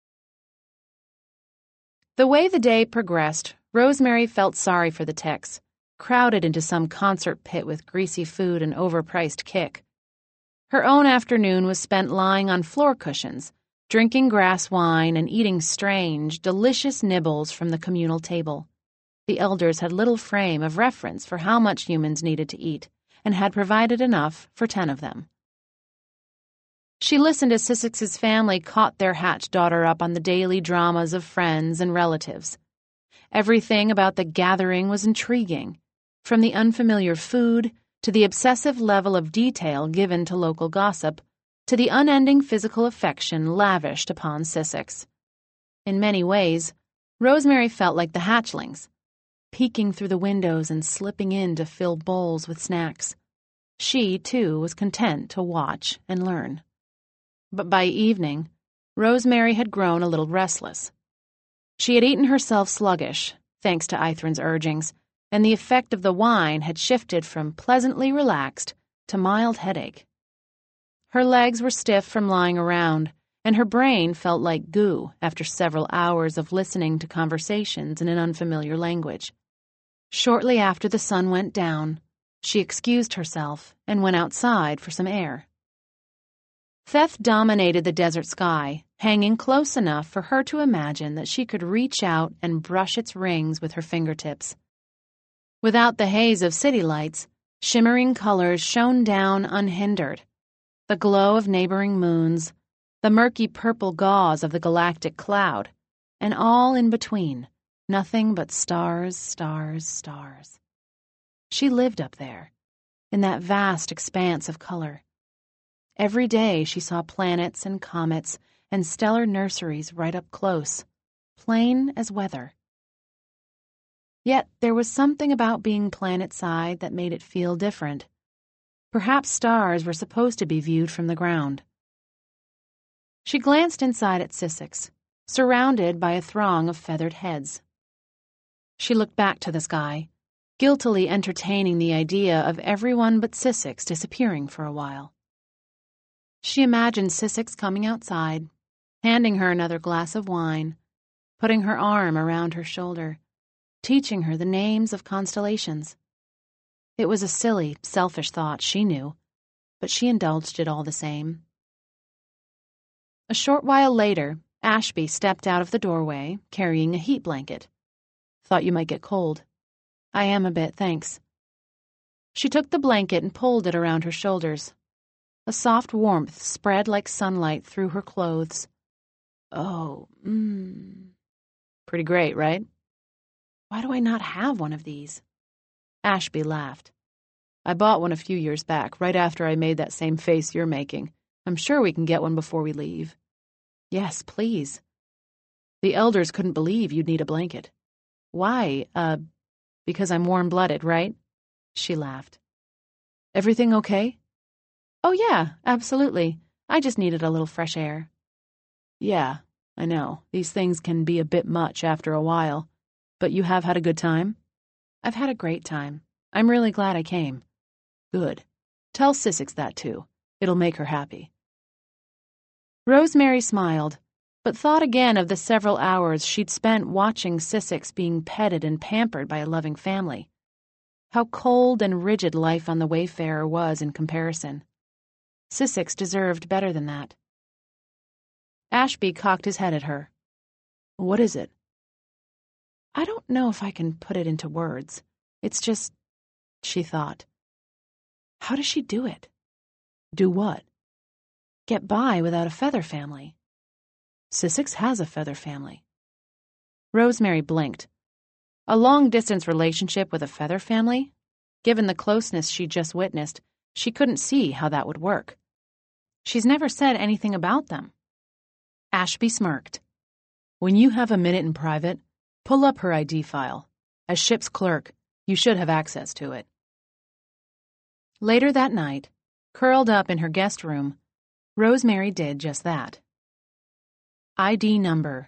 The way the day progressed, Rosemary felt sorry for the techs, crowded into some concert pit with greasy food and overpriced kick. Her own afternoon was spent lying on floor cushions, drinking grass wine and eating strange, delicious nibbles from the communal table. The elders had little frame of reference for how much humans needed to eat, and had provided enough for 10 of them. She listened as Sissix's family caught their hatch daughter up on the daily dramas of friends and relatives. Everything about the gathering was intriguing, from the unfamiliar food to the obsessive level of detail given to local gossip, to the unending physical affection lavished upon Sissix. In many ways, Rosemary felt like the hatchlings, peeking through the windows and slipping in to fill bowls with snacks. She, too, was content to watch and learn. But by evening, Rosemary had grown a little restless. She had eaten herself sluggish, thanks to Ithrin's urgings, and the effect of the wine had shifted from pleasantly relaxed to mild headache. Her legs were stiff from lying around, and her brain felt like goo after several hours of listening to conversations in an unfamiliar language. Shortly after the sun went down, she excused herself and went outside for some air. Theth dominated the desert sky, hanging close enough for her to imagine that she could reach out and brush its rings with her fingertips. Without the haze of city lights, shimmering colors shone down unhindered. The glow of neighboring moons, the murky purple gauze of the galactic cloud, and all in between, nothing but stars, stars, stars. She lived up there, in that vast expanse of color. Every day she saw planets and comets and stellar nurseries right up close, plain as weather. Yet there was something about being planet-side that made it feel different. Perhaps stars were supposed to be viewed from the ground. She glanced inside at Sissix, surrounded by a throng of feathered heads. She looked back to the sky, guiltily entertaining the idea of everyone but Sissix disappearing for a while. She imagined Sissix coming outside, handing her another glass of wine, putting her arm around her shoulder, teaching her the names of constellations. It was a silly, selfish thought, she knew, but she indulged it all the same. A short while later, Ashby stepped out of the doorway, carrying a heat blanket. "Thought you might get cold." "I am a bit, thanks." She took the blanket and pulled it around her shoulders. A soft warmth spread like sunlight through her clothes. Oh, pretty great, right? Why do I not have one of these? Ashby laughed. "I bought one a few years back, right after I made that same face you're making. I'm sure we can get one before we leave." "Yes, please." "The elders couldn't believe you'd need a blanket." "Why? Because I'm warm-blooded, right?" She laughed. "Everything okay?" "Oh, yeah, absolutely. I just needed a little fresh air." "Yeah, I know. These things can be a bit much after a while. But you have had a good time?" "I've had a great time. I'm really glad I came." "Good. Tell Sissix that, too. It'll make her happy." Rosemary smiled, but thought again of the several hours she'd spent watching Sissix being petted and pampered by a loving family. How cold and rigid life on the Wayfarer was in comparison. Sissix deserved better than that. Ashby cocked his head at her. "What is it?" "I don't know if I can put it into words. It's just," she thought. "How does she do it?" "Do what?" "Get by without a feather family." "Sissix has a feather family." Rosemary blinked. A long-distance relationship with a feather family? Given the closeness she'd just witnessed, she couldn't see how that would work. She's never said anything about them. Ashby smirked. "When you have a minute in private, pull up her ID file. As ship's clerk, you should have access to it." Later that night, curled up in her guest room, Rosemary did just that. ID number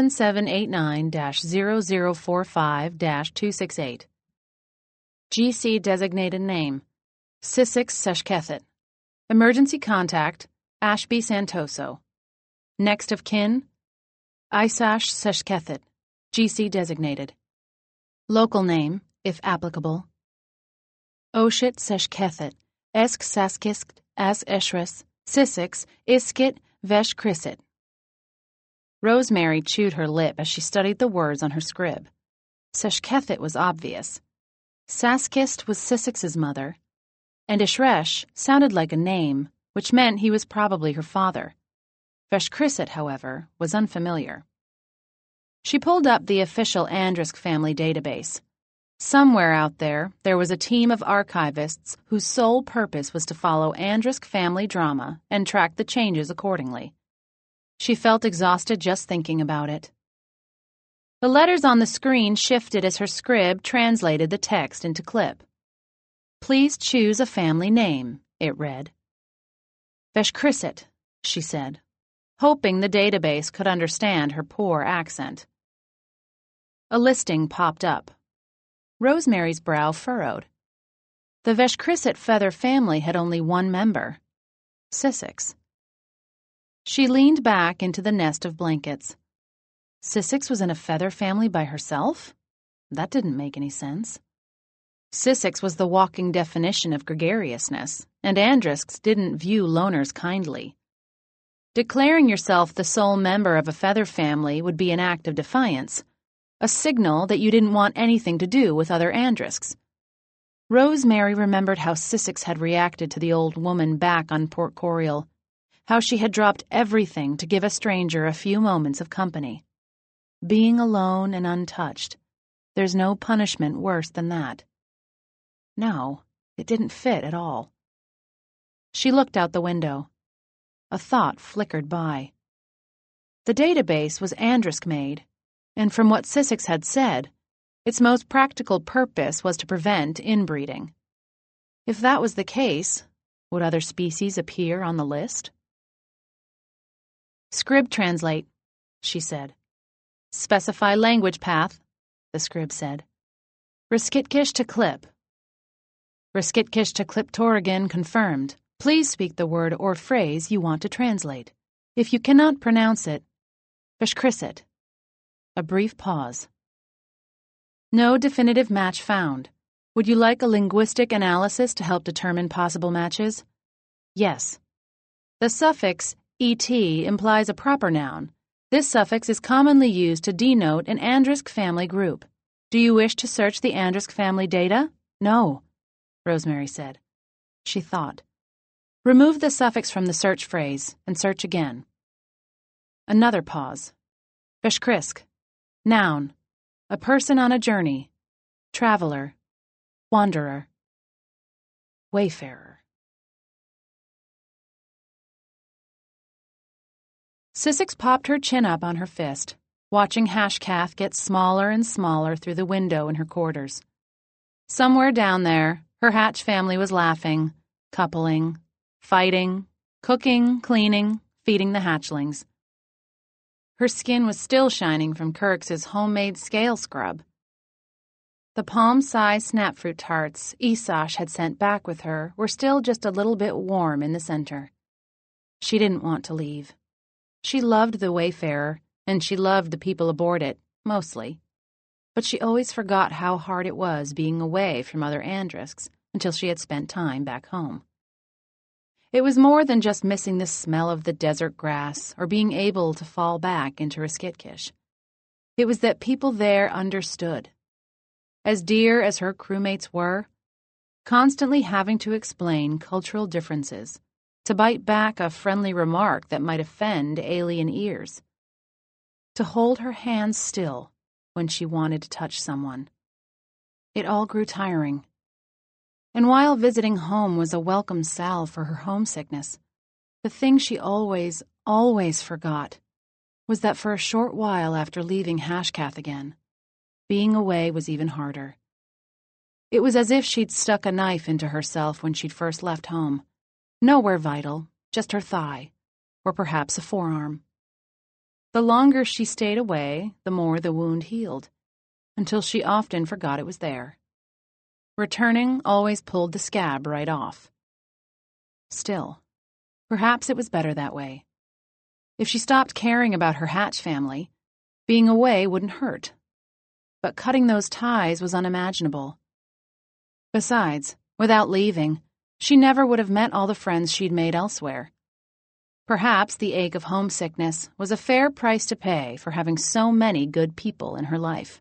7789-0045-268. GC designated name, Sissix Seshkethet. Emergency contact, Ashby Santoso. Next of kin, Isash Seshkethet, GC designated. Local name, if applicable, Oshit Seshkethet, Esk Saskisk As Eshres, Sissix, Iskit Vesh Krisit. Rosemary chewed her lip as she studied the words on her scrib. Seshkethet was obvious. Saskist was Sissix's mother, and Ishresh sounded like a name, which meant he was probably her father. Veshkrisit, however, was unfamiliar. She pulled up the official Andrisk family database. Somewhere out there was a team of archivists whose sole purpose was to follow Andrisk family drama and track the changes accordingly. She felt exhausted just thinking about it. The letters on the screen shifted as her scrib translated the text into clip. "Please choose a family name," it read. "Veshkrisit," she said, hoping the database could understand her poor accent. A listing popped up. Rosemary's brow furrowed. The Veshkrisit feather family had only one member, Sissix. She leaned back into the nest of blankets. Sissix was in a feather family by herself? That didn't make any sense. Sissix was the walking definition of gregariousness, and Andrisks didn't view loners kindly. Declaring yourself the sole member of a feather family would be an act of defiance, a signal that you didn't want anything to do with other Andrisks. Rosemary remembered how Sissix had reacted to the old woman back on Port Coriol, how she had dropped everything to give a stranger a few moments of company. Being alone and untouched, there's no punishment worse than that. No, it didn't fit at all. She looked out the window. A thought flickered by. The database was Andrisk-made, and from what Sissix had said, its most practical purpose was to prevent inbreeding. If that was the case, would other species appear on the list? "Scrib translate," she said. "Specify language path," the scrib said. "Riskitkish to Clip." "Riskitkish to Cliptorigan confirmed. Please speak the word or phrase you want to translate. If you cannot pronounce it, Veshkrisit." A brief pause. "No definitive match found. Would you like a linguistic analysis to help determine possible matches?" "Yes." The suffix "et" implies a proper noun. This suffix is commonly used to denote an Andrisk family group. "Do you wish to search the Andrisk family data?" "No," Rosemary said. She thought. Remove the suffix from the search phrase and search again. Another pause. Veshkrisk. Noun. A person on a journey. Traveler. Wanderer. Wayfarer. Sissix popped her chin up on her fist, watching Hashkath get smaller and smaller through the window in her quarters. Somewhere down there, her Hatch family was laughing, coupling, fighting, cooking, cleaning, feeding the hatchlings. Her skin was still shining from Kirk's homemade scale scrub. The palm-sized snapfruit tarts Esash had sent back with her were still just a little bit warm in the center. She didn't want to leave. She loved the Wayfarer, and she loved the people aboard it, mostly. But she always forgot how hard it was being away from other Andrisks until she had spent time back home. It was more than just missing the smell of the desert grass or being able to fall back into Riskitkish. It was that people there understood. As dear as her crewmates were, constantly having to explain cultural differences, to bite back a friendly remark that might offend alien ears, to hold her hands still when she wanted to touch someone. It all grew tiring. And while visiting home was a welcome salve for her homesickness, the thing she always forgot was that for a short while after leaving Hashkath again, being away was even harder. It was as if she'd stuck a knife into herself when she'd first left home. Nowhere vital, just her thigh, or perhaps a forearm. The longer she stayed away, the more the wound healed, until she often forgot it was there. Returning always pulled the scab right off. Still, perhaps it was better that way. If she stopped caring about her Hatch family, being away wouldn't hurt. But cutting those ties was unimaginable. Besides, without leaving, she never would have met all the friends she'd made elsewhere. Perhaps the ache of homesickness was a fair price to pay for having so many good people in her life.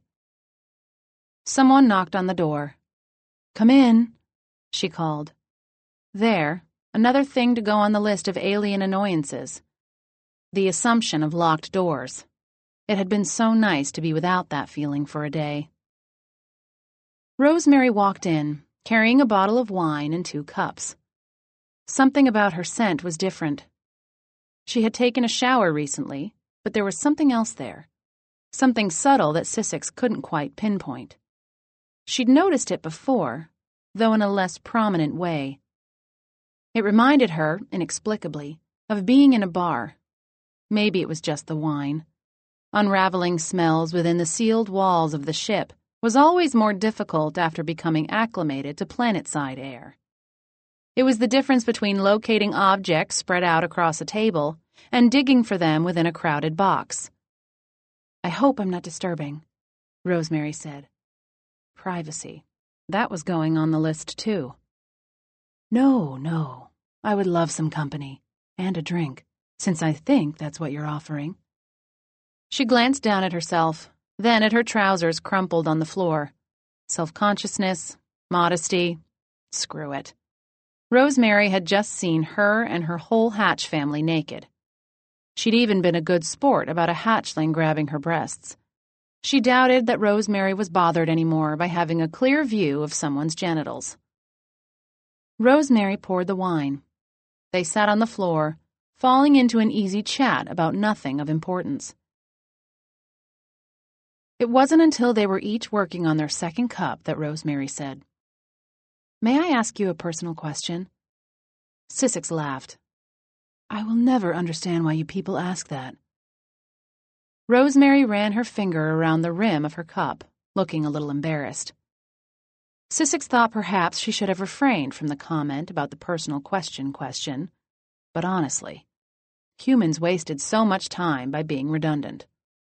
Someone knocked on the door. "Come in," she called. There, another thing to go on the list of alien annoyances. The assumption of locked doors. It had been so nice to be without that feeling for a day. Rosemary walked in, carrying a bottle of wine and 2 cups. Something about her scent was different. She had taken a shower recently, but there was something else there. Something subtle that Sissix couldn't quite pinpoint. She'd noticed it before, though in a less prominent way. It reminded her, inexplicably, of being in a bar. Maybe it was just the wine. Unraveling smells within the sealed walls of the ship was always more difficult after becoming acclimated to planet-side air. It was the difference between locating objects spread out across a table and digging for them within a crowded box. "I hope I'm not disturbing," Rosemary said. Privacy. That was going on the list, too. No, I would love some company. And a drink. since I think that's what you're offering. She glanced down at herself, then at her trousers crumpled on the floor. Self-consciousness, modesty, screw it. Rosemary had just seen her and her whole Hatch family naked. She'd even been a good sport about a hatchling grabbing her breasts. She doubted that Rosemary was bothered anymore by having a clear view of someone's genitals. Rosemary poured the wine. They sat on the floor, falling into an easy chat about nothing of importance. It wasn't until they were each working on their second cup that Rosemary said, "May I ask you a personal question?" Sissix laughed. "I will never understand why you people ask that." Rosemary ran her finger around the rim of her cup, looking a little embarrassed. Sissix thought perhaps she should have refrained from the comment about the personal question, but honestly, humans wasted so much time by being redundant.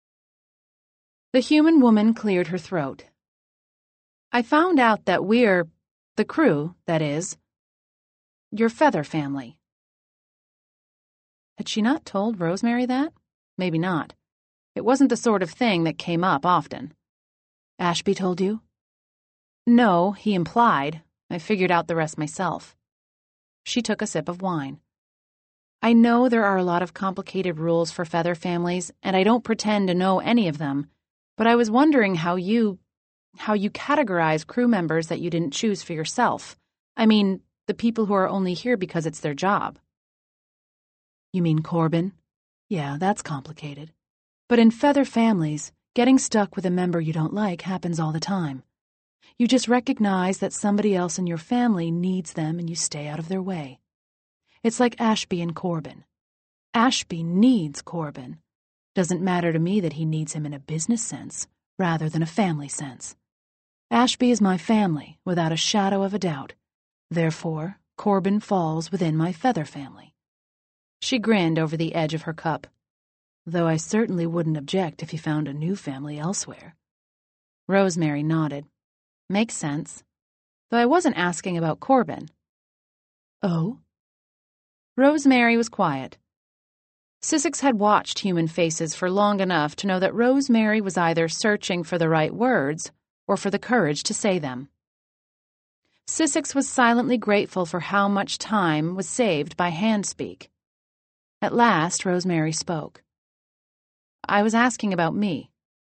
The human woman cleared her throat. "I found out that we're, the crew, that is, your Feather family." Had she not told Rosemary that? Maybe not. It wasn't the sort of thing that came up often. "Ashby told you?" "No, he implied. I figured out the rest myself." She took a sip of wine. "I know there are a lot of complicated rules for Feather families, and I don't pretend to know any of them, but I was wondering how you categorize crew members that you didn't choose for yourself. I mean, the people who are only here because it's their job." "You mean Corbin? Yeah, that's complicated. But in Feather families, getting stuck with a member you don't like happens all the time. You just recognize that somebody else in your family needs them and you stay out of their way. It's like Ashby and Corbin. Ashby needs Corbin. Doesn't matter to me that he needs him in a business sense, rather than a family sense. Ashby is my family, without a shadow of a doubt. Therefore, Corbin falls within my Feather family." She grinned over the edge of her cup. "Though I certainly wouldn't object if he found a new family elsewhere." Rosemary nodded. "Makes sense. Though I wasn't asking about Corbin." "Oh?" Rosemary was quiet. Sissix had watched human faces for long enough to know that Rosemary was either searching for the right words or for the courage to say them. Sissix was silently grateful for how much time was saved by hand-speak. At last, Rosemary spoke. "I was asking about me."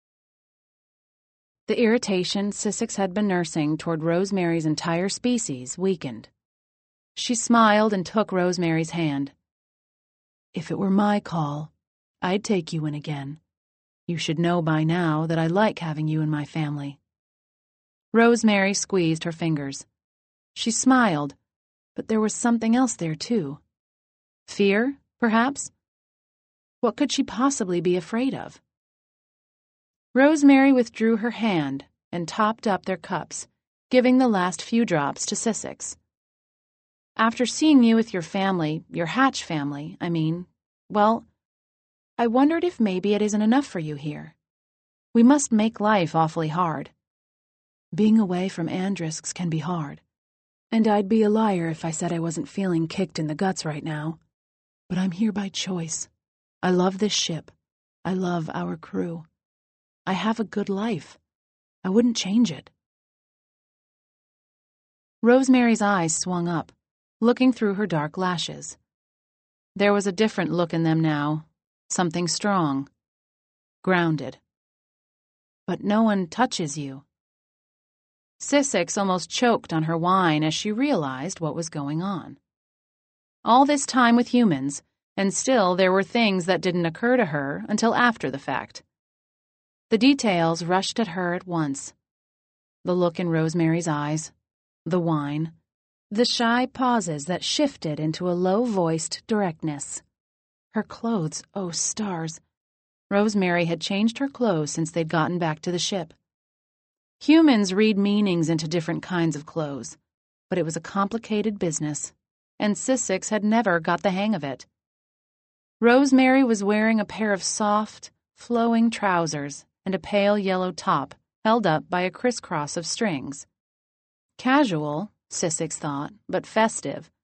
The irritation Sissix had been nursing toward Rosemary's entire species weakened. She smiled and took Rosemary's hand. "If it were my call, I'd take you in again. You should know by now that I like having you in my family." Rosemary squeezed her fingers. She smiled, but there was something else there, too. Fear, perhaps? What could she possibly be afraid of? Rosemary withdrew her hand and topped up their cups, giving the last few drops to Sissix. "After seeing you with your family, your Hatch family, I mean, well, I wondered if maybe it isn't enough for you here. We must make life awfully hard." "Being away from Andrisks can be hard, and I'd be a liar if I said I wasn't feeling kicked in the guts right now. But I'm here by choice. I love this ship. I love our crew. I have a good life. I wouldn't change it." Rosemary's eyes swung up, looking through her dark lashes. There was a different look in them now, something strong, grounded. "But no one touches you." Sissix almost choked on her wine as she realized what was going on. All this time with humans, and still there were things that didn't occur to her until after the fact. The details rushed at her at once. The look in Rosemary's eyes, the wine, the shy pauses that shifted into a low-voiced directness. Her clothes, oh stars. Rosemary had changed her clothes since they'd gotten back to the ship. Humans read meanings into different kinds of clothes, but it was a complicated business, and Sissix had never got the hang of it. Rosemary was wearing a pair of soft, flowing trousers and a pale yellow top held up by a crisscross of strings. Casual, Sissix thought, but festive.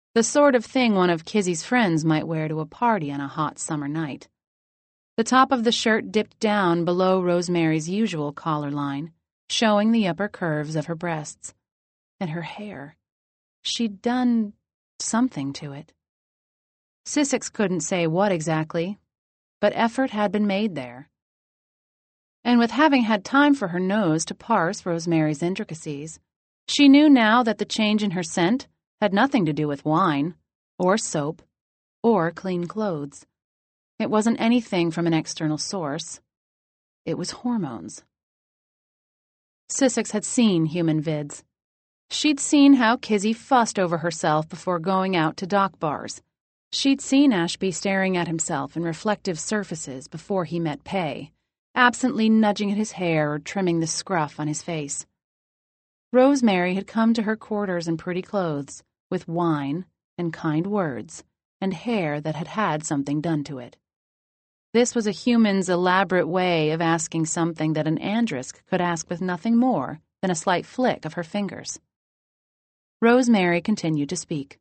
The sort of thing one of Kizzy's friends might wear to a party on a hot summer night. The top of the shirt dipped down below Rosemary's usual collar line, showing the upper curves of her breasts. And her hair. She'd done something to it. Sissix couldn't say what exactly, but effort had been made there. And with having had time for her nose to parse Rosemary's intricacies, she knew now that the change in her scent had nothing to do with wine, or soap, or clean clothes. It wasn't anything from an external source. It was hormones. Sissix had seen human vids. She'd seen how Kizzy fussed over herself before going out to dock bars. She'd seen Ashby staring at himself in reflective surfaces before he met Pay, absently nudging at his hair or trimming the scruff on his face. Rosemary had come to her quarters in pretty clothes, with wine and kind words, and hair that had had something done to it. This was a human's elaborate way of asking something that an Andrisk could ask with nothing more than a slight flick of her fingers. Rosemary continued to speak.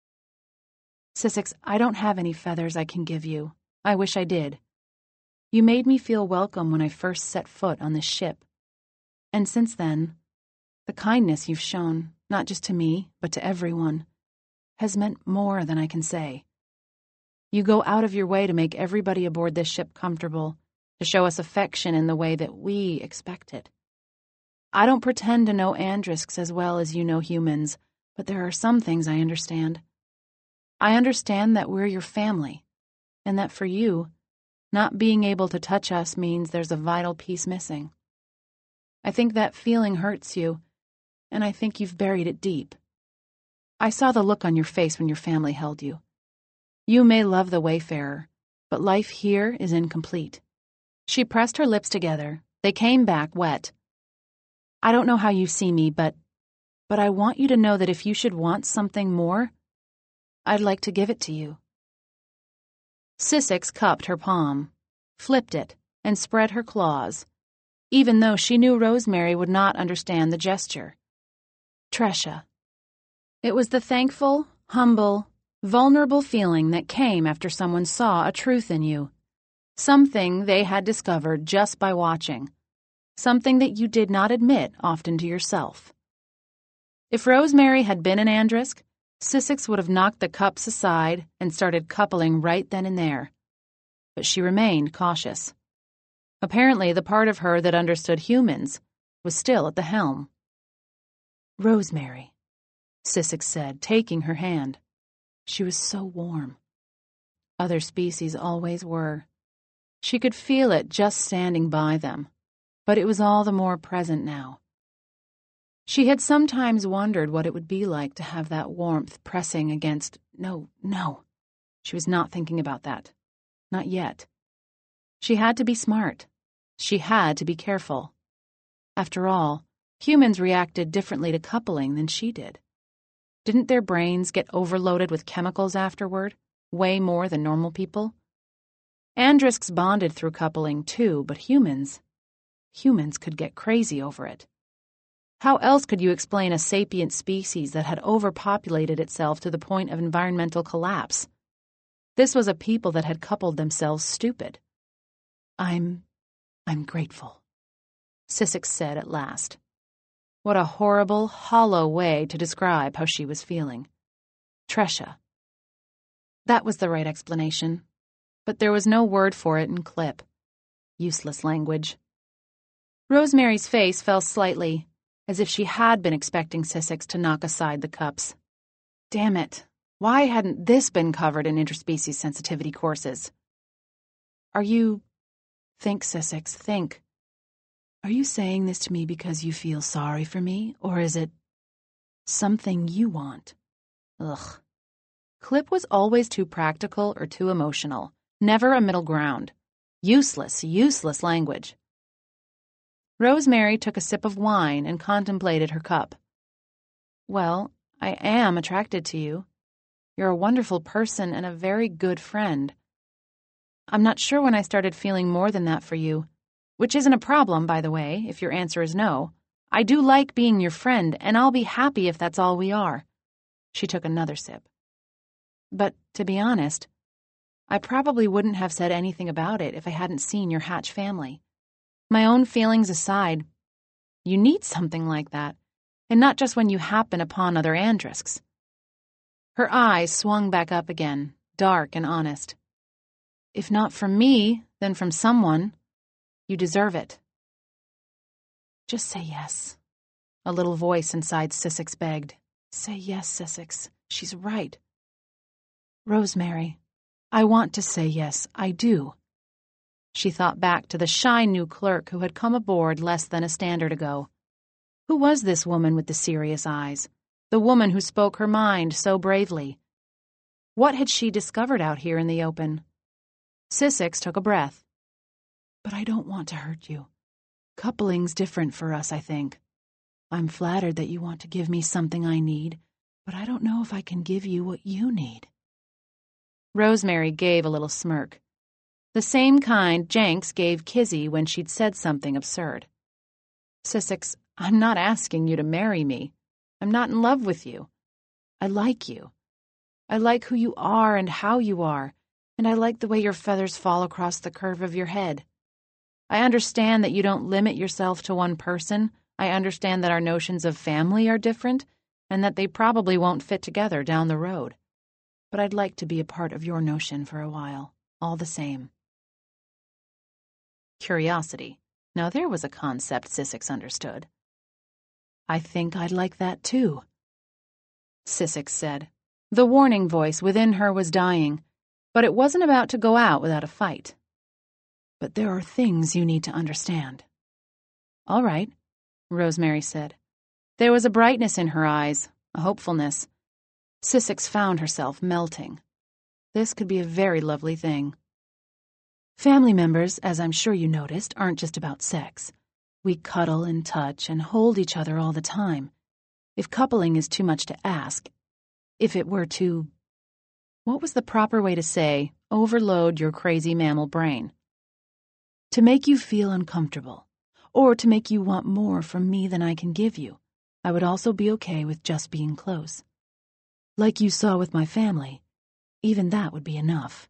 Sissix, I don't have any feathers I can give you. I wish I did. You made me feel welcome when I first set foot on this ship. And since then, the kindness you've shown, not just to me, but to everyone, has meant more than I can say. You go out of your way to make everybody aboard this ship comfortable, to show us affection in the way that we expect it. I don't pretend to know Andrisks as well as you know humans, but there are some things I understand. I understand that we're your family, and that for you, not being able to touch us means there's a vital piece missing. I think that feeling hurts you, and I think you've buried it deep. I saw the look on your face when your family held you. You may love the Wayfarer, but life here is incomplete. She pressed her lips together. They came back wet. I don't know how you see me, but I want you to know that if you should want something more, I'd like to give it to you. Sissix cupped her palm, flipped it, and spread her claws, even though she knew Rosemary would not understand the gesture. Tresha. It was the thankful, humble, vulnerable feeling that came after someone saw a truth in you, something they had discovered just by watching, something that you did not admit often to yourself. If Rosemary had been an Andrisk, Sissix would have knocked the cups aside and started coupling right then and there. But she remained cautious. Apparently, the part of her that understood humans was still at the helm. Rosemary, Sissix said, taking her hand. She was so warm. Other species always were. She could feel it just standing by them, but it was all the more present now. She had sometimes wondered what it would be like to have that warmth pressing against... No. She was not thinking about that. Not yet. She had to be smart. She had to be careful. After all, humans reacted differently to coupling than she did. Didn't their brains get overloaded with chemicals afterward, way more than normal people? Andrisks bonded through coupling, too, but humans could get crazy over it. How else could you explain a sapient species that had overpopulated itself to the point of environmental collapse? This was a people that had coupled themselves stupid. I'm grateful, Sissix said at last. What a horrible, hollow way to describe how she was feeling. Tresha. That was the right explanation, but there was no word for it in Clip. Useless language. Rosemary's face fell slightly, as if she had been expecting Sissix to knock aside the cups. Damn it. Why hadn't this been covered in interspecies sensitivity courses? Think, Sissix, think. Are you saying this to me because you feel sorry for me, or is it something you want? Ugh. Clip was always too practical or too emotional, never a middle ground. Useless language. Rosemary took a sip of wine and contemplated her cup. Well, I am attracted to you. You're a wonderful person and a very good friend. I'm not sure when I started feeling more than that for you, which isn't a problem, by the way, if your answer is no. I do like being your friend, and I'll be happy if that's all we are. She took another sip. But, to be honest, I probably wouldn't have said anything about it if I hadn't seen your Hatch family. My own feelings aside, you need something like that, and not just when you happen upon other Andrisks. Her eyes swung back up again, dark and honest. If not from me, then from someone. You deserve it. Just say yes. A little voice inside Sissix begged. Say yes, Sissix. She's right. Rosemary, I want to say yes, I do. She thought back to the shy new clerk who had come aboard less than a standard ago. Who was this woman with the serious eyes? The woman who spoke her mind so bravely? What had she discovered out here in the open? Sissix took a breath. But I don't want to hurt you. Coupling's different for us, I think. I'm flattered that you want to give me something I need, but I don't know if I can give you what you need. Rosemary gave a little smirk. The same kind Jenks gave Kizzy when she'd said something absurd. Sissix, I'm not asking you to marry me. I'm not in love with you. I like you. I like who you are and how you are, and I like the way your feathers fall across the curve of your head. I understand that you don't limit yourself to one person. I understand that our notions of family are different, and that they probably won't fit together down the road. But I'd like to be a part of your notion for a while, all the same. Curiosity. Now there was a concept Sissix understood. I think I'd like that too, Sissix said. The warning voice within her was dying, but it wasn't about to go out without a fight. But there are things you need to understand. All right, Rosemary said. There was a brightness in her eyes, a hopefulness. Sissix found herself melting. This could be a very lovely thing. Family members, as I'm sure you noticed, aren't just about sex. We cuddle and touch and hold each other all the time. If coupling is too much to ask, if it were to... What was the proper way to say, overload your crazy mammal brain? To make you feel uncomfortable, or to make you want more from me than I can give you, I would also be okay with just being close. Like you saw with my family, even that would be enough.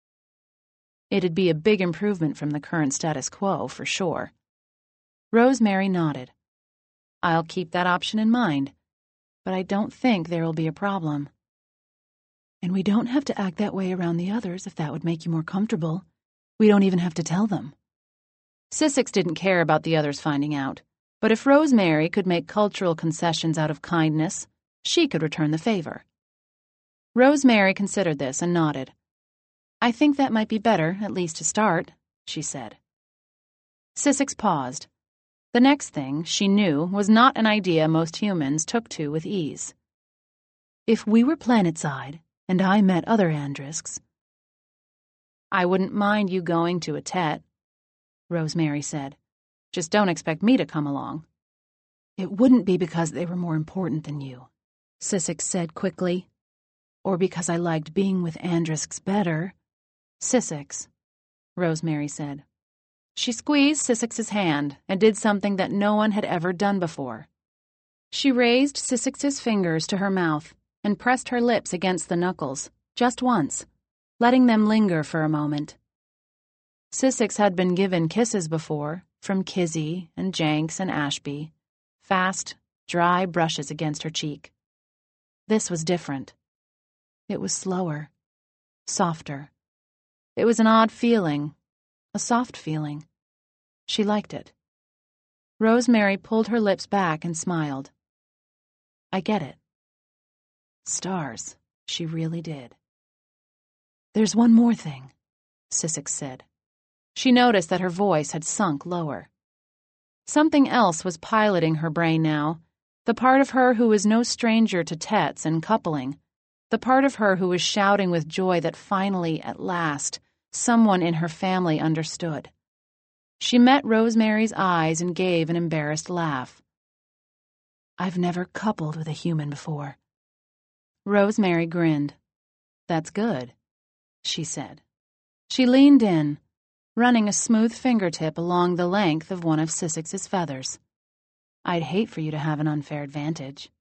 It'd be a big improvement from the current status quo, for sure. Rosemary nodded. I'll keep that option in mind, but I don't think there'll be a problem. And we don't have to act that way around the others if that would make you more comfortable. We don't even have to tell them. Sissix didn't care about the others finding out, but if Rosemary could make cultural concessions out of kindness, she could return the favor. Rosemary considered this and nodded. I think that might be better, at least to start, she said. Sissix paused. The next thing, she knew, was not an idea most humans took to with ease. If we were planetside, and I met other Andrisks... I wouldn't mind you going to a Tet, Rosemary said. Just don't expect me to come along. It wouldn't be because they were more important than you, Sissix said quickly. Or because I liked being with Andrisks better. Sissix, Rosemary said. She squeezed Sissix's hand and did something that no one had ever done before. She raised Sissix's fingers to her mouth and pressed her lips against the knuckles, just once, letting them linger for a moment. Sissix had been given kisses before, from Kizzy and Jenks and Ashby, fast, dry brushes against her cheek. This was different. It was slower, softer. It was an odd feeling, a soft feeling. She liked it. Rosemary pulled her lips back and smiled. I get it. Stars, she really did. There's one more thing, Sissix said. She noticed that her voice had sunk lower. Something else was piloting her brain now, the part of her who was no stranger to Tets and coupling, the part of her who was shouting with joy that finally, at last, someone in her family understood. She met Rosemary's eyes and gave an embarrassed laugh. I've never coupled with a human before. Rosemary grinned. That's good, she said. She leaned in, running a smooth fingertip along the length of one of Sissix's feathers. I'd hate for you to have an unfair advantage.